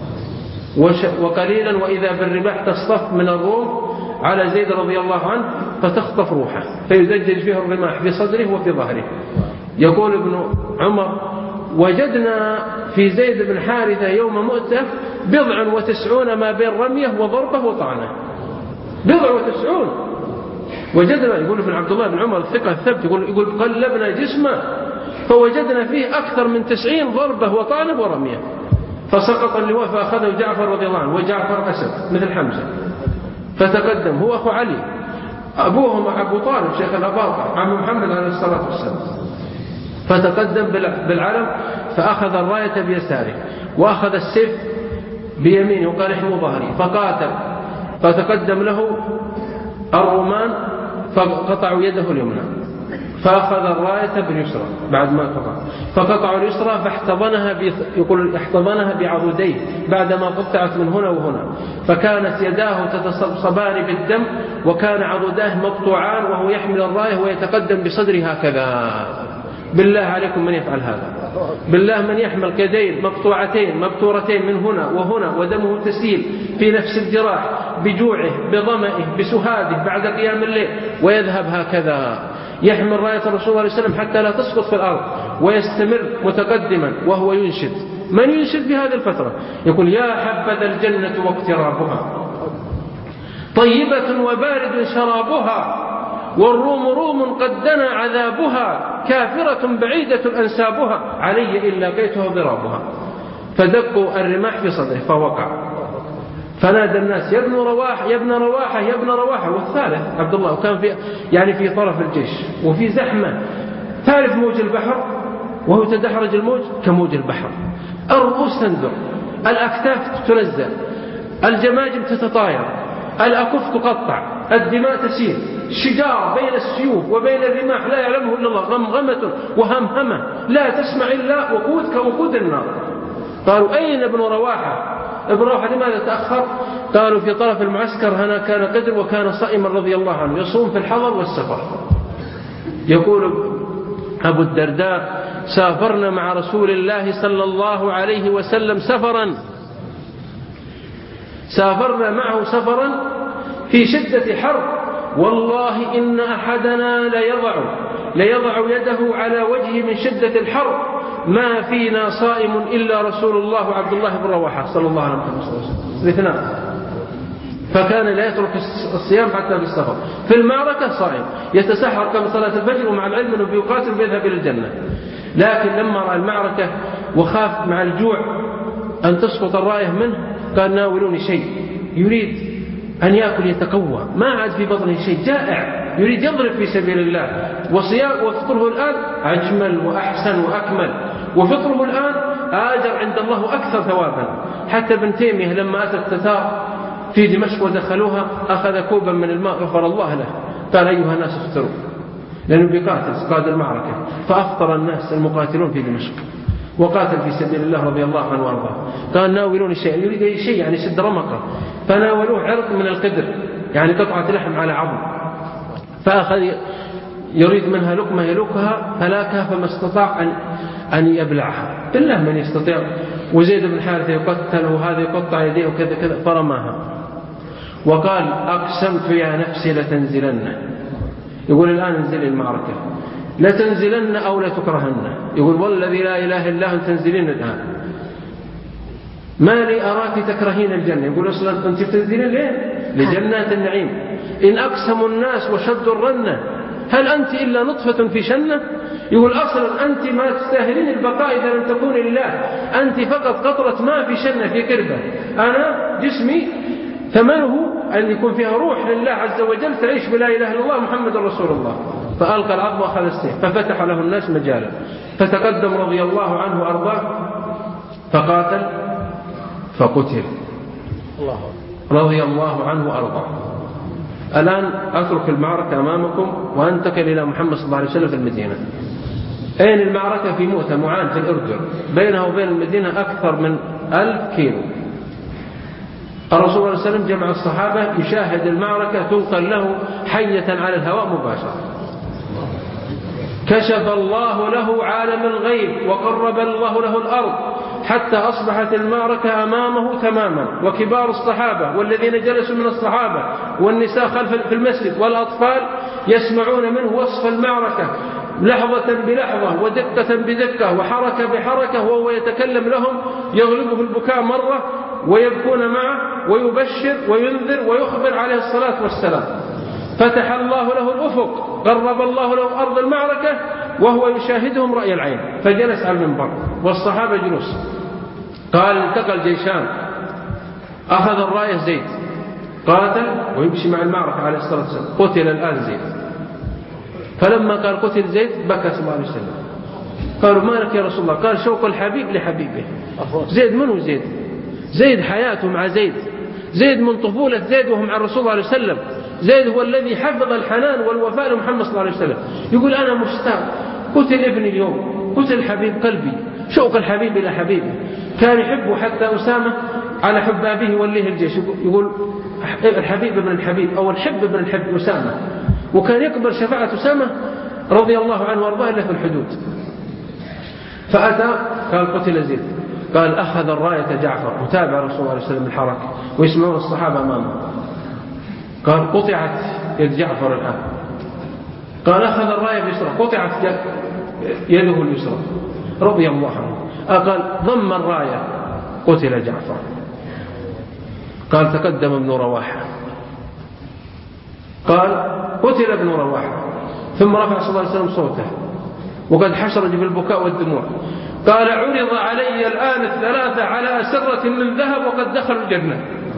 وسلم. وقليلا وإذا بالرماح تصطف من الروم على زيد رضي الله عنه فتخطف روحه فيزجج فيه الرماح في صدره وفي ظهره. يقول ابن عمر وجدنا في زيد بن حارثة يوم مؤتة بضع وتسعون ما بين رمية وضربة وطعنة، بضع وتسعون وجدنا. يقول ابن عبد الله بن عمر الثقة الثبت يقول, يقول قلبنا جسمه فوجدنا فيه أكثر من تسعين ضربة وطعنة ورمية. فسقط اللواء فأخذه جعفر رضي الله عنه، وجعفر أسد مثل حمزة، فتقدم هو أخو علي، أبوهم أبو طالب شيخ الأباطرة عم محمد عليه الصلاة والسلام، فتقدم بالعلم فأخذ الراية بيساره وأخذ السيف بيمينه وقال احموا ظهري، فقاتل. فتقدم له الرومان فقطعوا يده اليمنى، فأخذ الراية باليسرى بعد ما قطع، فقطعوا اليسرى فاحتضنها ب... يقول احتضنها بعضديه بعدما قطعت من هنا وهنا، فكانت يداه تتصبصبان بالدم وكان عضداه مقطوعان وهو يحمل الراية ويتقدم بصدره هكذا. بالله عليكم من يفعل هذا؟ بالله من يحمل يدين مقطوعتين مبتورتين من هنا وهنا ودمه تسيل في نفس الجراح بجوعه بظمئه بسهاده بعد قيام الليل ويذهب هكذا يحمل راية الرسول صلى الله عليه وسلم حتى لا تسقط في الأرض ويستمر متقدما وهو ينشد. من ينشد في هذه الفترة؟ يقول يا حبذا الجنة واقترابها طيبة وبارد شرابها والروم روم قد دنا عذابها كافرة بعيدة أنسابها علي إن لاقيتها ضرابها. فدقوا الرماح في صدره فوقع، فنادى الناس يا ابن رواحة يا ابن رواحة يا ابن رواحة، والثالث عبد الله، وكان في يعني في طرف الجيش وفي زحمة، تعرف موج البحر وهو تدحرج الموج كموج البحر، الرؤوس تندر، الأكتاف تنزل، الجماجم تتطاير، الأكف تقطع، الدماء تسيل، شجار بين السيوف وبين الرماح لا يعلمه إلا الله، غمغمة وهمهمة لا تسمع إلا وقود كوقود النار. قالوا أين ابن رواحة؟ ابن رواحة لماذا تأخر؟ قالوا في طرف المعسكر هنا كان قدر وكان صائما رضي الله عنه يصوم في الحضر والسفر. يقول أبو الدرداء سافرنا مع رسول الله صلى الله عليه وسلم سفرا سافرنا معه سفرا في شدة حر والله إن أحدنا ليضع ليضع يده على وجهه من شدة الحر ما فينا صائم إلا رسول الله وعبد الله بن رواحة صلى الله عليه وسلم الاثنان، فكان لا يترك الصيام حتى في السفر. في المعركة صائم يتسحر قبل صلاة الفجر ومع العلم أنه بيقاتل بيذهب إلى الجنة، لكن لما رأى المعركة وخاف مع الجوع أن تسقط الراية منه قال ناولوني شيء، يريد أن يأكل يتقوى، ما عاد في بطنه شيء، جائع يريد يضرب في سبيل الله، وصيام وفطره الآن أجمل وأحسن وأكمل، وفطره الآن آجر عند الله أكثر ثوابا. حتى ابن تيمية لما أتى التتار في دمشق ودخلوها أخذ كوبا من الماء غفر الله له، قال أيها الناس افطروا، لأنه بيقاتل قاد المعركة، فأفطر الناس المقاتلون في دمشق وقاتل في سبيل الله رضي الله عنه وارضاه. قال ناولوني شيء، يريد أي شيء يعني سد رمقه، فناولوه عرق من القدر يعني قطعة لحم على عظم، فأخذ يريد منها لقمة يلوكها فلاكها فما استطاع أن أن يبلعها. بالله من يستطيع؟ وزيد بن حارثة يقتل وهذا يقطع يديه وكذا كذا، فرماها وقال أقسمت يا نفسي لتنزلن. يقول الآن انزل المعركة، لتنزلن أو لتكرهن. يقول والذي لا إله إلا أنت تنزلين الآن، ما لي أراك تكرهين الجنة. يقول أصلا أنت تنزلين ليه؟ لجنات النعيم. إن أقسموا الناس وشدوا الرنة هل أنت إلا نطفة في شنة؟ يقول أصلا أنت ما تستاهلين البقاء إذا لم تكون لله، أنت فقط قطرة ماء في شنة في كربة، أنا جسمي ثمنه أن يكون فيها روح لله عز وجل تعيش بلا إله إلا الله محمد رسول الله. فألقى العظم وأخذ السيف ففتح له الناس مجالا، فتقدم رضي الله عنه وأرضاه فقاتل فقتل رضي الله عنه وأرضاه. الآن أترك المعركة أمامكم وأنتقل إلى محمد صلى الله عليه وسلم في المدينة. أين المعركة؟ في مؤتة معان في الأردن، بينها وبين المدينة أكثر من ألف كيلو. الرسول صلى الله عليه وسلم جمع الصحابة يشاهد المعركة تنقل له حية على الهواء مباشرة، كشف الله له عالم الغيب وقرب الله له الأرض حتى أصبحت المعركة أمامه تماما، وكبار الصحابة والذين جلسوا من الصحابة والنساء خلف في المسجد والأطفال يسمعون منه وصف المعركة لحظة بلحظة ودقة بدقة وحركة بحركة، وهو يتكلم لهم يغلبه البكاء مرة ويبكون معه ويبشر وينذر ويخبر عليه الصلاة والسلام. فتح الله له الأفق، قرب الله له أرض المعركة وهو يشاهدهم رأي العين، فجلس على المنبر والصحابة جلوس. قال التقى الجيشان، أخذ الراية زيد قاتل ويمشي مع المعركة عليه الصلاة والسلام، قتل الآن زيد. فلما قال قتل زيد بكى صلى الله عليه وسلم. قالوا ما لك يا رسول الله؟ قال شوق الحبيب لحبيبه. زيد منه زيد؟ زيد حياته مع زيد، زيد من طفولة زيد وهم مع الرسول صلى الله عليه وسلم، زيد هو الذي حفظ الحنان والوفاء لمحمد صلى الله عليه وسلم. يقول أنا مشتاق، قتل ابني اليوم، قتل حبيب قلبي، شوق الحبيب إلى حبيبه. كان يحبه حتى أسامة على حب أبيه وليه الجيش، يقول الحبيب ابن الحبيب أو الحب ابن الحب أسامة، وكان يقبل شفاعة أسامة رضي الله عنه وارضاه إلا في الحدود. فأتى قال قتل زيد، قال أخذ الراية جعفر، وتابع رسول الله عليه وسلم الحركة ويسمعون الصحابة أمامه. قال قطعت يد جعفر الآن. قال أخذ الراية اليسرى، قطعت يده اليسرى رضي الله عنه. قال ضم الراية، قتل جعفر. قال تقدم ابن رواحة، قال قتل ابن رواحة. ثم رفع صلى الله عليه وسلم صوته وقد حشرج بالبكاء والدموع. قال عرض علي الآن الثلاثة على أسرة من ذهب وقد دخلوا الجنة.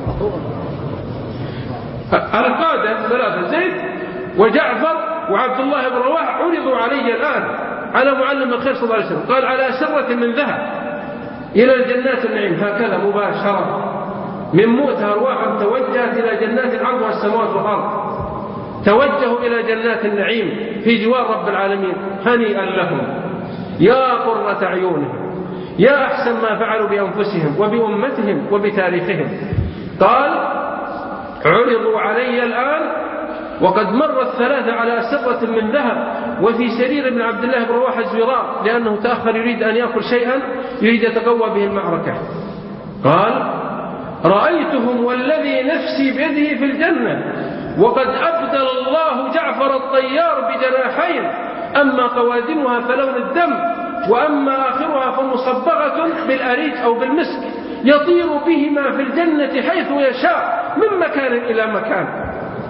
القادة ثلاثة زيد وجعفر وعبد الله بن رواحة عرضوا علي الآن على معلم الخير صلى الله عليه وسلم، قال على أسرة من ذهب إلى الجنات النعيم، هكذا مباشرة من موتها أرواحهم توجهت إلى جنات عرضها السماوات والأرض، توجهوا إلى جنات النعيم في جوار رب العالمين. هنيئا لهم يا قرة عيونهم، يا أحسن ما فعلوا بأنفسهم وبأمتهم وبتاريخهم. قال عرضوا علي الآن وقد مر الثلاثة على سرة من ذهب وفي سرير من عبد الله بن رواحة الزرار، لأنه تأخر يريد أن يأكل شيئا يريد يتقوى به المعركة. قال رأيتهم والذي نفسي بيده في الجنة، وقد أبدل الله جعفر الطيار بجناحين، أما قوادمها فلون الدم، وأما آخرها فمصبغة بالأريج أو بالمسك، يطير بهما في الجنة حيث يشاء من مكان إلى مكان.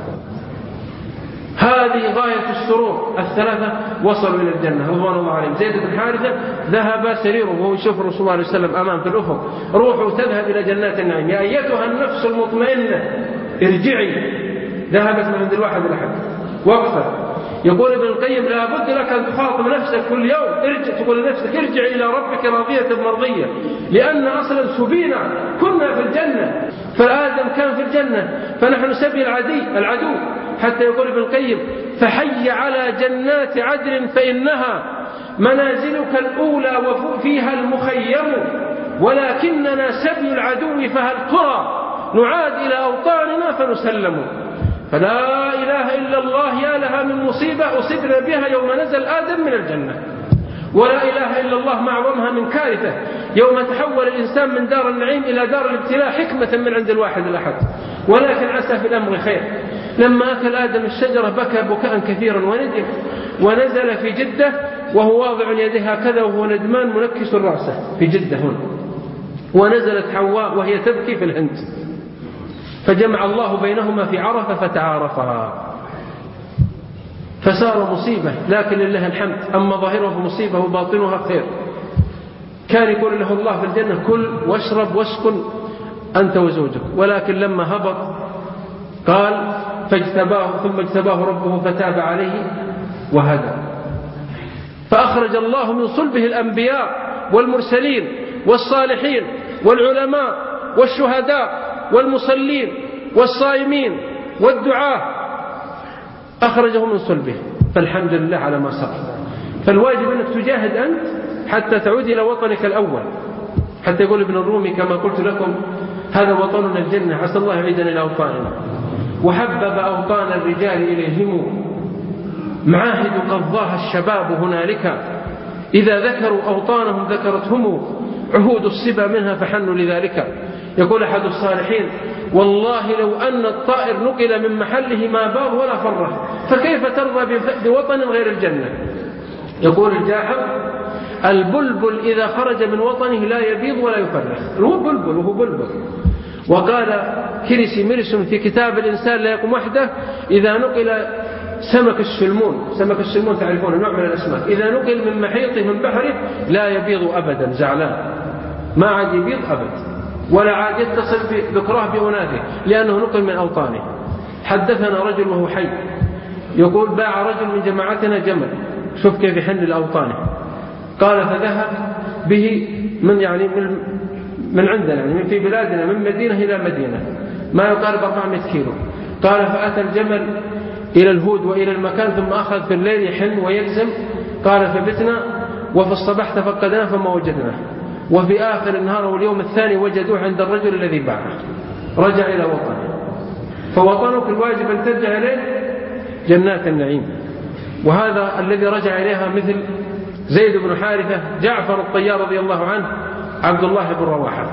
هذه غاية السرور. الثلاثة وصلوا إلى الجنة رضوان الله عليهم. زيد بن حارثة ذهب سريره وهو يشوف الرسول صلى الله عليه وسلم أمام في الأفق، روحه تذهب إلى جنات النعيم. يا أيتها النفس المطمئنة ارجعي. ذهبت من عند الواحد الأحد وقفت. يقول ابن القيم لا بد لك أن تخاطب نفسك كل يوم، ارجع تقول لنفسك ارجع إلى ربك راضية مرضية، لأن أصلا سبينا كنا في الجنة، فآدم كان في الجنة فنحن سبي العدي العدو. حتى يقول ابن القيم فحي على جنات عدن فإنها منازلك الأولى وفيها المخيم، ولكننا سبي العدو فهل ترى نعاد إلى أوطاننا فنسلم. فلا إله إلا الله يا لها من مصيبة أصبنا بها يوم نزل آدم من الجنة، ولا إله إلا الله معظمها من كارثة يوم تحول الإنسان من دار النعيم إلى دار الابتلاء حكمة من عند الواحد الأحد. ولكن عسى في الأمر خير. لما أكل آدم الشجرة بكى بكاء كثيرا وندم، ونزل في جدة وهو واضع يديه هكذا وهو ندمان منكس رأسه في جدة هنا، ونزلت حواء وهي تبكي في الهند، فجمع الله بينهما في عرفة فتعارفا، فصار مصيبة لكن لله الحمد. أما ظاهره مصيبة وباطنها خير. كان يقول له الله في الجنة كل واشرب واسكن أنت وزوجك، ولكن لما هبط قال فاجتباه ثم اجتباه ربه فتاب عليه وهدى. فأخرج الله من صلبه الأنبياء والمرسلين والصالحين والعلماء والشهداء والمصلين والصائمين والدعاة، أخرجه من صلبه. فالحمد لله على ما صار. فالواجب أنك تجاهد أنت حتى تعود إلى وطنك الأول، حتى يقول ابن الرومي كما قلت لكم هذا وطننا الجنة، عسى الله يعيدنا إلى أوطاننا. وحبب أوطان الرجال إليهم معاهد قضاها الشباب هنالك، إذا ذكروا أوطانهم ذكرتهم عهود الصبا منها فحنوا لذلك. يقول أحد الصالحين: والله لو أن الطائر نقل من محله ما باض ولا فره، فكيف ترضى بوطن غير الجنة؟ يقول الجاحظ: البلبل إذا خرج من وطنه لا يبيض ولا يفرخ. هو بلبل وهو بلبل. وقال كريسي ميرسون في كتاب الإنسان لا يقوم وحده: إذا نقل سمك السلمون، سمك السلمون تعرفون نوع من الأسماك، إذا نقل من محيطه من بحره لا يبيض أبدا، زعلان ما عاد يبيض أبدا ولا عاد يتصل بذكراه بأناثه لأنه نقل من أوطانه. حدثنا رجل وهو حي يقول: باع رجل من جماعتنا جمل، شوف كيف يحن لأوطانه. قال: فذهب به من يعني من, من عندنا يعني من في بلادنا من مدينة إلى مدينة ما يقارب أربعمائة كيلو. قال: فأتى الجمل إلى الهود وإلى المكان ثم أخذ في الليل يحن ويلزم. قال: فبتنا وفي الصباح تفقدنا فما وجدناه، وفي آخر النهار واليوم الثاني وجدوه عند الرجل الذي باعه. رجع إلى وطنه. فوطنك الواجب أن ترجع إليه جنات النعيم. وهذا الذي رجع إليها مثل زيد بن حارثة، جعفر الطيار رضي الله عنه، عبد الله بن رواحة.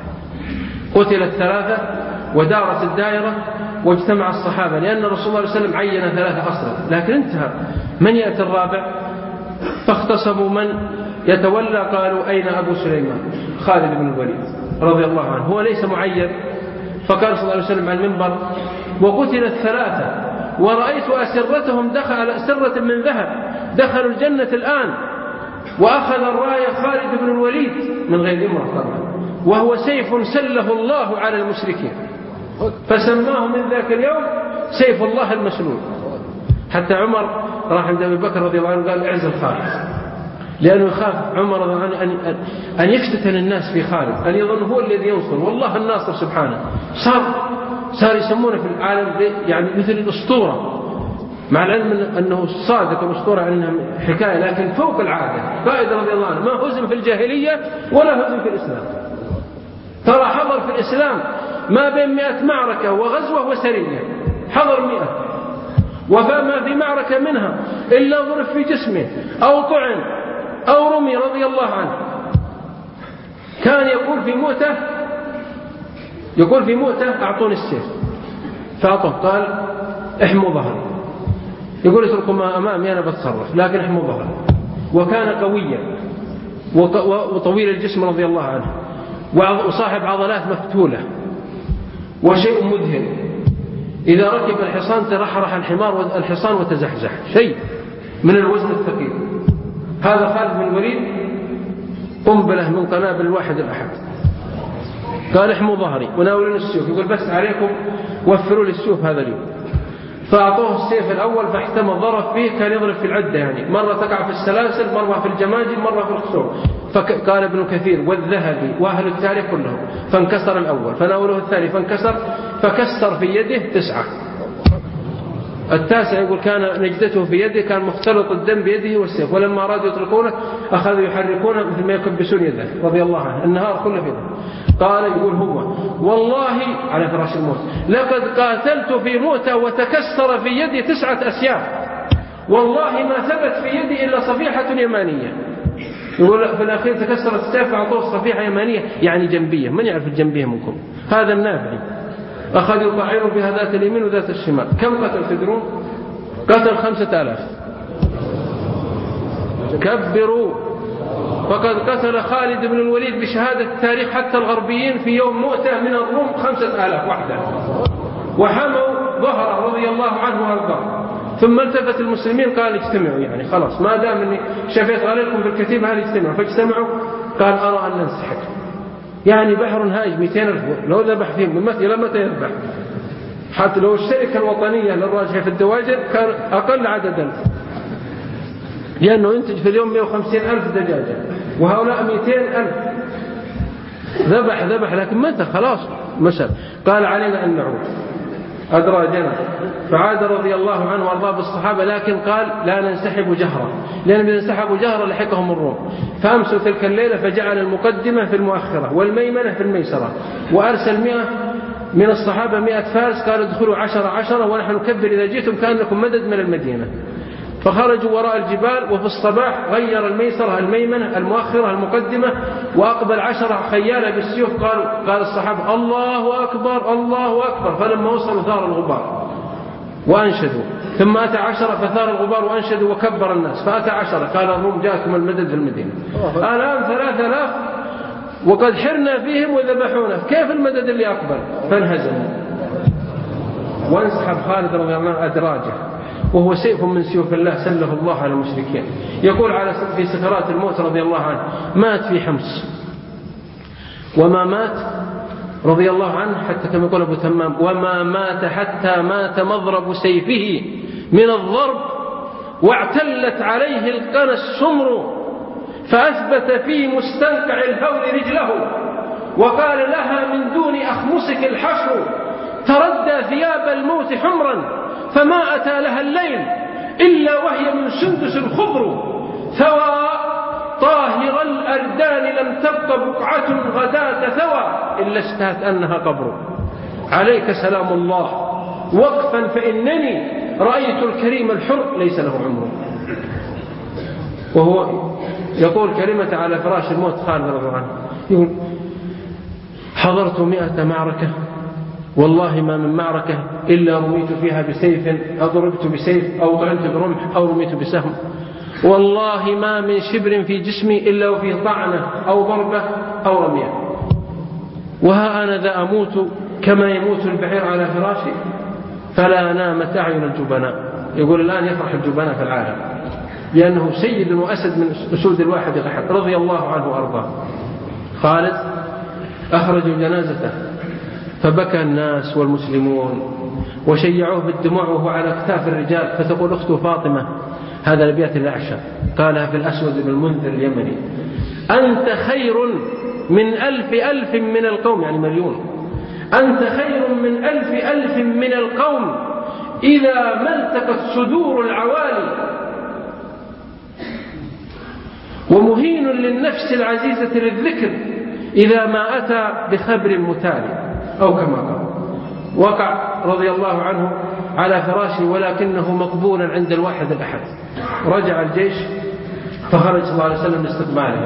قتل الثلاثة ودارت الدائرة واجتمع الصحابة، لأن رسول الله صلى الله عليه وسلم عين ثلاثة أصلا، لكن انتهى. من يأتي الرابع؟ فاختصموا من يتولى. قالوا: أين أبو سليمان؟ خالد بن الوليد رضي الله عنه، هو ليس معين. فقال صلى الله عليه وسلم على المنبر: وقتل الثلاثة ورأيت أسرتهم دخل أسرة من ذهب دخلوا الجنة الآن، وأخذ الراية خالد بن الوليد من غير امرأة طبعا، وهو سيف سله الله على المشركين، فسماه من ذاك اليوم سيف الله المسلول. حتى عمر راح عند أبي بكر رضي الله عنه قال: اعزل خالد، لأنه يخاف عمر رضي الله عنه أن, أن يفتتن الناس في خالد، أن يظن هو الذي ينصر، والله الناصر سبحانه. صار صار يسمونه في العالم يعني مثل الأسطورة، مع العلم أنه صادق الأسطورة عنها حكاية، لكن فوق العادة. قائد رضي الله عنه ما هزم في الجاهلية ولا هزم في الإسلام، ترى حضر في الإسلام ما بين مئة معركة وغزوة وسرية، حضر مئة، وفما في معركة منها إلا ضرب في جسمه أو طعن أو رمي رضي الله عنه. كان يقول في موته يقول في موته أعطوني السيف، فأعطوه. قال: احموا ظهري. يقول: اتركوا ما أمامي أنا بتصرف، لكن احموا ظهري. وكان قويا وطويل الجسم رضي الله عنه، وصاحب عضلات مفتولة، وشيء مذهل. إذا ركب الحصان ترحرح الحمار الحصان وتزحزح، شيء من الوزن الثقيل. هذا خالد بن الوليد قنبلة من قنابل الواحد الأحد. قال: احموا ظهري وناولون السيوف. يقول: بس عليكم وفروا لي السيوف هذا اليوم. فأعطوه السيف الأول فاحتمى ضرب فيه، كان يضرب في العدة، يعني مرة تقع في السلاسل، مرة في الجماجم، مرة في الخصوم. فقال ابن كثير والذهبي وأهل التاريخ كلهم: فانكسر الأول، فناوله الثاني فانكسر، فكسر في يده تسعة. التاسع يقول: كان نجدته في يده، كان مختلط الدم بيده والسيف، ولما أرادوا يطلقونه أخذوا يحركونه مثل ما يكبسون يده رضي الله عنه، النهار كله في يده. قال يقول هو: والله على فراش الموت لقد قاتلت في موتى وتكسر في يدي تسعة أسياف، والله ما ثبت في يدي إلا صفيحة يمانية. يقول في الأخير تكسرت السيف فأعطوه صفيحة يمانية يعني جنبية، من يعرف الجنبية منكم؟ هذا النافعي أخذ يطعن بها ذات اليمين وذات الشمال. كم قتل تدرون؟ قتل خمسة آلاف. كبروا. فقد قتل خالد بن الوليد بشهادة التاريخ حتى الغربيين في يوم مؤتة من الروم خمسة آلاف وحده، وحموا ظهره رضي الله عنه وارضاه. ثم التفت المسلمين قال: اجتمعوا، يعني خلاص ما دام اني شفيت عليكم في الكتيبة هل اجتمعوا. فاجتمعوا. قال: أرى أن ننسحب، يعني بحر هائج مئتين ألف، لو ذبح فيهم إلى متى يذبح؟ حتى لو الشركة الوطنية للراجحة في الدواجن كان أقل عددا، لأنه ينتج في اليوم مئة وخمسين ألف دجاجة، وهؤلاء مئتين ألف. ذبح ذبح لكن متى؟ خلاص مشى. قال: علينا أن نعود. أدراجنا. فعاد رضي الله عنه وارضاه بالصحابة، لكن قال: لا ننسحب جهرا، لأن إذا انسحبوا جهرا لحقهم الروم. فأمسوا تلك الليلة فجعل المقدمة في المؤخرة والميمنة في الميسرة، وأرسل مئة من الصحابة مئة فارس، قال: ادخلوا عشرة عشرة ونحن نكبر إذا جئتم كأنكم مدد من المدينة. فخرجوا وراء الجبال، وفي الصباح غير الميسرة الميمنة المؤخرة المقدمة، وأقبل عشرة خيالة بالسيوف. قالوا قال الصحابة الله أكبر الله أكبر، فلما وصلوا ثار الغبار وأنشدوا، ثم أتى عشرة فثار الغبار وأنشدوا وكبر الناس، فأتى عشرة قال الروم جاءكم المدد في المدينة، الآن ثلاثة آلاف وقد حرنا فيهم وذبحونا، كيف المدد اللي أقبل؟ فانهزموا وانسحب خالد رضي الله عنه أدراجه وهو سيف من سيوف الله سله الله على المشركين. يقول على في سكرات الموت رضي الله عنه مات في حمص، وما مات رضي الله عنه حتى كما يقول أبو تمام وما مات حتى مات مضرب سيفه من الضرب، واعتلت عليه القنا السمر، فأثبت في مستنقع الهول رجله، وقال لها من دون أخمصك الحشر، تردى ثياب الموت حمرا، فما أتى لها الليل إلا وهي من سندس خضر، ثوى طاهر الأردان لم تبق بقعة غداة ثوى، إلا اشتهت أنها قبر. عليك سلام الله وقفا فإنني رأيت الكريم الحر ليس له عمر. وهو يقول كلمة على فراش الموت خالد رضي الله عنه، يقول حضرت مئة معركة والله ما من معركة إلا رميت فيها بسيف أو ضربت بسيف أو طعنت برمح أو رميت بسهم، والله ما من شبر في جسمي إلا وفيه طعنة أو ضربة أو رمية، وها أنا ذا أموت كما يموت البعير على فراشي، فلا نامت أعين الجبناء. يقول الآن يفرح الجبناء في العالم لأنه سيد وأسد من أسود الواحد الأحد رضي الله عنه وأرضاه. خالد أخرجوا جنازته فبكى الناس والمسلمون وشيعوه بالدموع وهو على أكتاف الرجال، فتقول أخته فاطمة هذا الأبيات الأعشى قالها في الأسود بن المنذر اليمني: أنت خير من ألف ألف من القوم، يعني مليون، أنت خير من ألف ألف من القوم إذا ملتقت صدور العوالي، ومهين للنفس العزيزة للذكر إذا ما أتى بخبر متالي، أو كما قال. وقع رضي الله عنه على فراشه ولكنه مقبولا عند الواحد الأحد. رجع الجيش فخرج صلى الله عليه وسلم لاستقباله،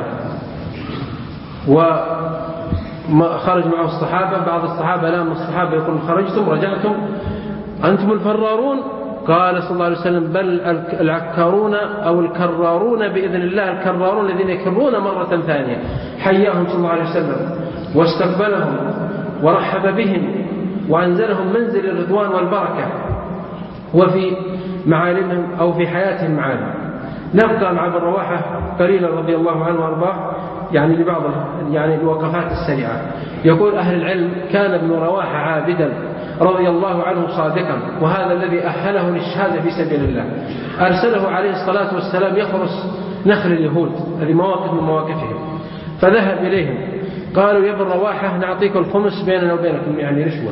وخرج معه الصحابة. بعض الصحابة لا من الصحابة يقول خرجتم رجعتم أنتم الفرارون؟ قال صلى الله عليه وسلم بل العكارون أو الكرارون بإذن الله، الكرارون الذين يكرون مرة ثانية. حياهم صلى الله عليه وسلم واستقبلهم ورحب بهم وأنزلهم منزل الرضوان والبركة، وفي معالمهم أو في حياتهم معالم. نبقى مع ابن رواحة قليلا رضي الله عنه وارضاه، يعني لبعض يعني الوقفات السريعة. يقول أهل العلم كان ابن رواحة عابدا رضي الله عنه صادقا، وهذا الذي أهله للشهادة في سبيل الله. أرسله عليه الصلاة والسلام يخرس نخل اليهود، هذه مواقف من مواقفهم، فذهب إليهم قالوا يا ابن رواحة نعطيك الخمس بيننا وبينكم، يعني رشوة،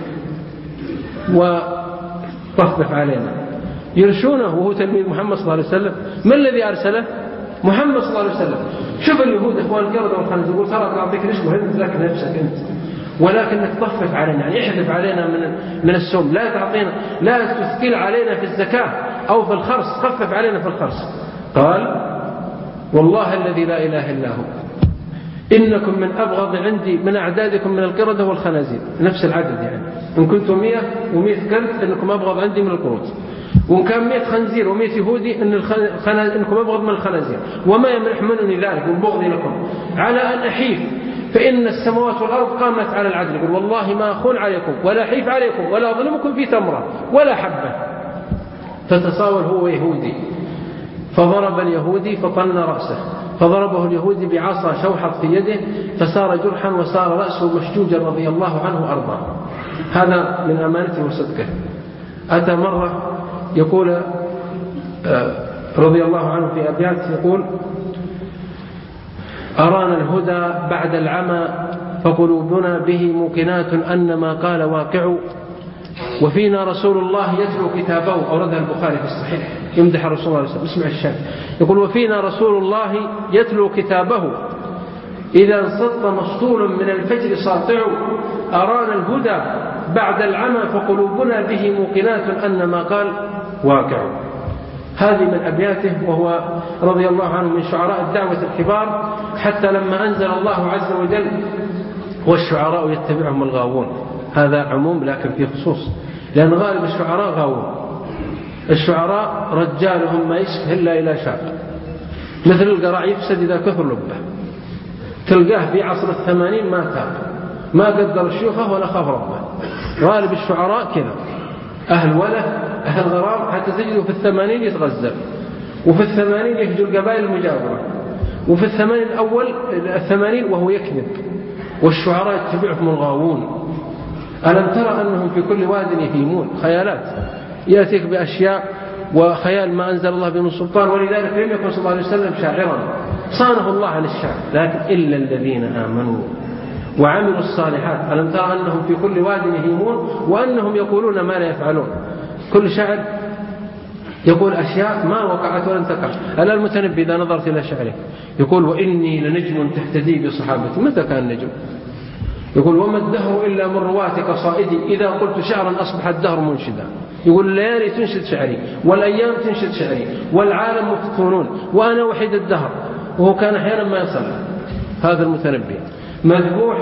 وطفف علينا. يرشونه وهو تلميذ محمد صلى الله عليه وسلم. ما الذي أرسله؟ محمد صلى الله عليه وسلم. شوف اليهود إخوان القردة والخنزير، يقول ترى نعطيك رشوة أنت لك نفسك أنت، ولكنك تطفف علينا، يعني احذف علينا من من السوم، لا تعطينا، لا تثقل علينا في الزكاة أو في الخرص، خفف علينا في الخرص. قال والله الذي لا إله إلا هو إنكم من أبغض عندي من أعدادكم من القردة والخنازير، نفس العدد، يعني إن كنتم مئة ومئة كلب إنكم أبغض عندي من القرود، وإن كان مئة خنزير ومئة يهودي إن الخناز... إنكم أبغض من الخنازير، وما يمنحمنني ذلك والبغض لكم على أن أحيف، فإن السماوات والأرض قامت على العدل. يقول والله ما أخون عليكم ولا حيف عليكم ولا أظلمكم في تمرة ولا حبة. فتصاول هو يهودي فضرب اليهودي فطن رأسه، فضربه اليهودي بعصا شوحط في يده فصار جرحا وصار رأسه مشجوجا رضي الله عنه وأرضاه. هذا من أمانته وصدقه. أتى مرة يقول رضي الله عنه في أبيات يقول أرانا الهدى بعد العمى فقلوبنا به موقنات أن ما قال واقع، وفينا رسول الله يتلو كتابه، أوردها البخاري في الصحيح يمدح الرسول صلى الله عليه وسلم. اسمع الشاهد، يقول وفينا رسول الله يتلو كتابه إذا انصت مسطول من الفجر ساطع، أرانا الهدى بعد العمى فقلوبنا به موقنات أن ما قال واقع. هذه من أبياته، وهو رضي الله عنه من شعراء الدعوة الكبار، حتى لما أنزل الله عز وجل والشعراء يتبعهم الغاوون، هذا عموم لكن في خصوص، لأن غالب الشعراء غاوون. الشعراء رجالهم ما يسفه إلا إلى شاب، مثل القراع يفسد إذا كثر لبه، تلقاه في عصر الثمانين ما تاب، ما قدر شيوخه ولا خاف ربه. غالب الشعراء كذا، أهل وله أهل غرام، حتى تجده في الثمانين يتغزل، وفي الثمانين يهجو القبائل المجاورة، وفي الثمانين الأول الثمانين وهو يكذب، والشعراء يتبعهم الغاوون. ألم ترى أنهم في كل واد يهيمون؟ خيالات، يأتيك بأشياء وخيال ما أنزل الله به من سلطان. ولذلك لم يكن صلى الله عليه وسلم شاعرا، صانه الله عن الشعر، لكن إلا الذين آمنوا وعملوا الصالحات. ألم ترى أنهم في كل واد يهيمون وأنهم يقولون ما لا يفعلون. كل شاعر يقول أشياء ما وقعت ولن تقع. ألا المتنبي إذا نظرت إلى شعره يقول وإني لنجم تهتدي بصحابتي. متى كان نجم؟ يقول وما الدهر إلا من رواه قصائدي، إذا قلت شعرا أصبح الدهر منشدا. يقول الليالي تنشد شعري، والأيام تنشد شعري، والعالم مفتونون، وأنا وحيد الدهر. وهو كان أحيانا ما يصلي. هذا المتنبي مذبوح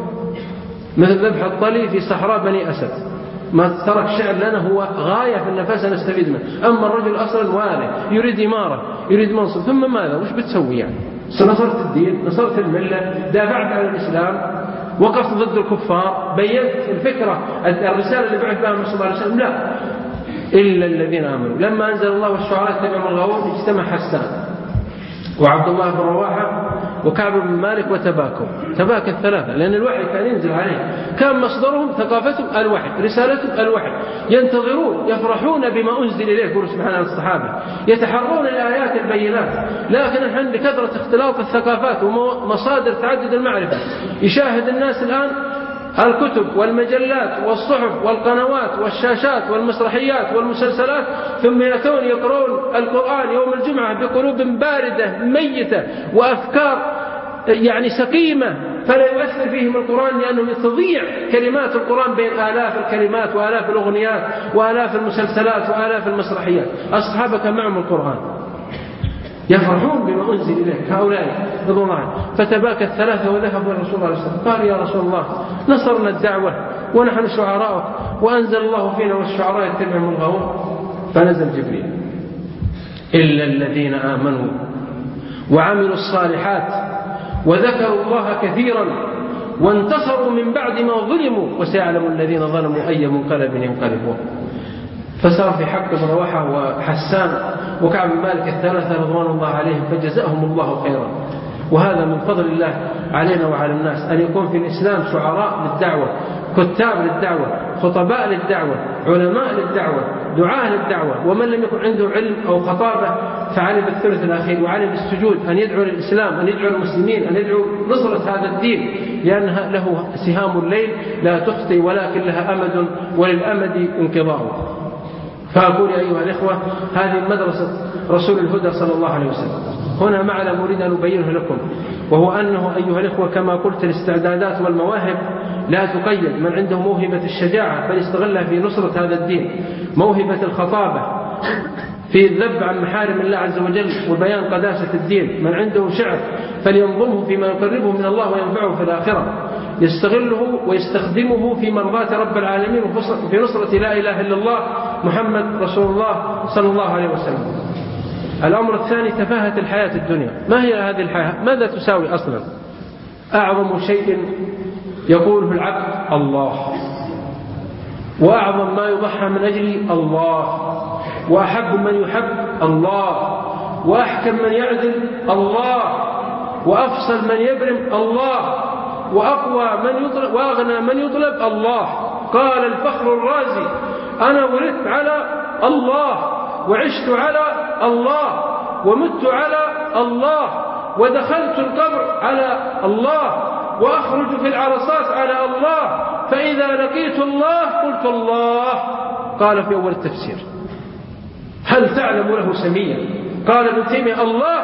مثل ذبح الطلي في صحراء بني أسد، ما ترك شعر لنا هو غاية في النفس نستفيد منه. أما الرجل أصلا والي يريد إمارة، يريد منصب، ثم ماذا؟ وش بتسوي يعني؟ نصرت الدين، نصرت الملة، دافعت عن الإسلام، وقفت ضد الكفار، بيّنت الفكرة الرسالة اللي بعث بها صلى الله عليه وسلم. لا، إلا الذين آمنوا. لما أنزل الله والشعراء يتبعهم الغاوون اجتمع حسان وعبد الله بن رواحة وكعب بن مالك وتباكوا. تباكى الثلاثة لأن الوحي كان ينزل عليه، كان مصدرهم ثقافتهم الوحي، رسالتهم الوحي، ينتظرون يفرحون بما أنزل إليه. يقول سبحانه الصحابة يتحرون الآيات البينات، لكن الحين بكثرة اختلاط الثقافات ومصادر تعدد المعرفة يشاهد الناس الآن الكتب والمجلات والصحف والقنوات والشاشات والمسرحيات والمسلسلات، ثم يأتون يقرؤون القرآن يوم الجمعة بقلوب باردة ميتة وأفكار يعني سقيمة، فلا يؤثر فيهم القرآن، لأنه تضيع كلمات القرآن بين آلاف الكلمات وآلاف الأغنيات وآلاف المسلسلات وآلاف المسرحيات. الصحابة كان معهم القرآن يفرحون بما أنزل إليك هؤلاء رضي الله عنهم. فتباكى الثلاثة وذهبوا إلى رسول الله صلى الله عليه وسلم، قال يا رسول الله نصرنا الدعوة ونحن شعراء وأنزل الله فينا والشعراء يتبعهم الغاوون. فنزل جبريل إلا الذين آمنوا وعملوا الصالحات وذكروا الله كثيرا وانتصروا من بعد ما ظلموا وسيعلم الذين ظلموا أي منقلب ينقلبون. فصار في حق ابن رواحة وحسان وكعب بن مالك الثلاثة رضوان الله عليهم، فجزاهم الله خيرا. وهذا من فضل الله علينا وعلى الناس، أن يكون في الإسلام شعراء للدعوة، كتاب للدعوة، خطباء للدعوة، علماء للدعوة، دعاة للدعوة. ومن لم يكن عنده علم أو خطابة فعليه بالثلث الأخير، وعليه بالسجود أن يدعو للإسلام، أن يدعو للمسلمين، أن يدعو نصرة هذا الدين، لأنها له سهام الليل لا تخطي ولكن لها أمد وللأمد انقضاء. فأقول يا أيها الإخوة هذه مدرسة رسول الهدى صلى الله عليه وسلم. هنا معلم أريد أن أبينه لكم، وهو أنه أيها الإخوة كما قلت الاستعدادات والمواهب لا تقيد. من عنده موهبة الشجاعة فليستغلها في نصرة هذا الدين، موهبة الخطابة في الذب عن محارم الله عز وجل وبيان قداسة الدين، من عنده شعر فلينظمه فيما يقربه من الله وينفعه في الآخرة، يستغله ويستخدمه في مرضاة رب العالمين وفي نصرة لا إله إلا الله محمد رسول الله صلى الله عليه وسلم. الأمر الثاني تفاهة الحياة الدنيا. ما هي هذه الحياة؟ ماذا تساوي أصلا؟ أعظم شيء يقوله العبد الله، وأعظم ما يضحى من أجل الله، وأحب من يحب الله، وأحكم من يعدل الله، وأفصل من يبرم الله، وأقوى من يطلب وأغنى من يطلب الله. قال الفخر الرازي أنا ولدت على الله وعشت على الله ومت على الله ودخلت القبر على الله وأخرج في العرصات على الله، فإذا لقيت الله قلت الله. قال في أول التفسير هل تعلم له سميا؟ قال ابن تيمية الله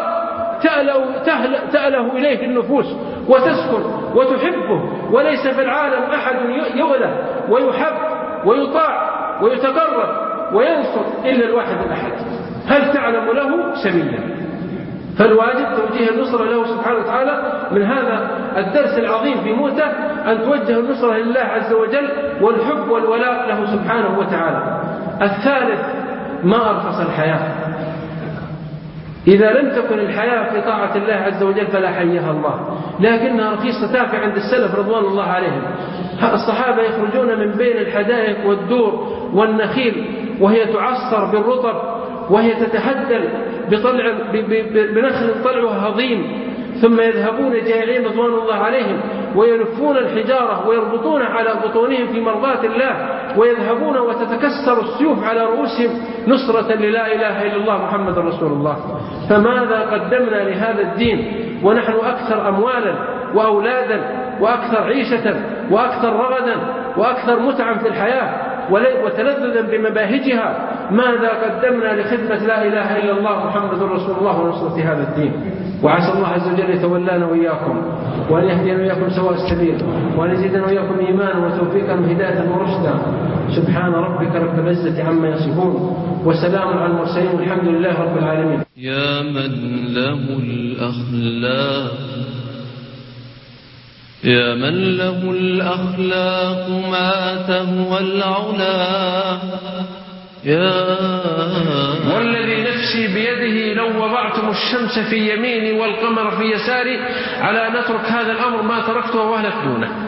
تأله إليه النفوس وتسكن وتحبه، وليس في العالم أحد يؤله ويحب ويطاع ويتقرب وينصر إلا الواحد الأحد. هل تعلم له سبيلا؟ فالواجب توجيه النصرة له سبحانه وتعالى. من هذا الدرس العظيم في موته أن توجه النصرة لله عز وجل والحب والولاء له سبحانه وتعالى. الثالث ما أرخص الحياة. إذا لم تكن الحياة في طاعة الله عز وجل فلا حيها الله، لكنها رخيصة تافهة عند السلف رضوان الله عليهم. الصحابة يخرجون من بين الحدائق والدور والنخيل وهي تعصر بالرطب وهي تتهدل بطلع بنخل طلعها هضيم، ثم يذهبون جائعين رضوان الله عليهم ويلفون الحجارة ويربطون على بطونهم في مرضاة الله، ويذهبون وتتكسر السيوف على رؤوسهم نصرة للا إله إلا الله محمد رسول الله. فماذا قدمنا لهذا الدين ونحن أكثر أموالا وأولادا وأكثر عيشة وأكثر رغدا وأكثر متعا في الحياة وتلذذا بمباهجها؟ ماذا قدمنا لخدمة لا إله إلا الله محمد رسول الله ونصرة هذا الدين؟ وعسى الله عز وجل يتولانا وإياكم وأن يهدينا وإياكم سواء السبيل وأن يزيدنا وإياكم إيمانا وتوفيقا وهداية ورشدا. سبحان ربك رب العزة عما يصفون وسلام على المرسلين والحمد لله رب العالمين. يا من له الأخلاق يا من له الأخلاق ما تهوى العلا يا والذي نفسي بيده لو وضعتم الشمس في يميني والقمر في يساري على أن نترك هذا الأمر ما تركته وأهلك دونه.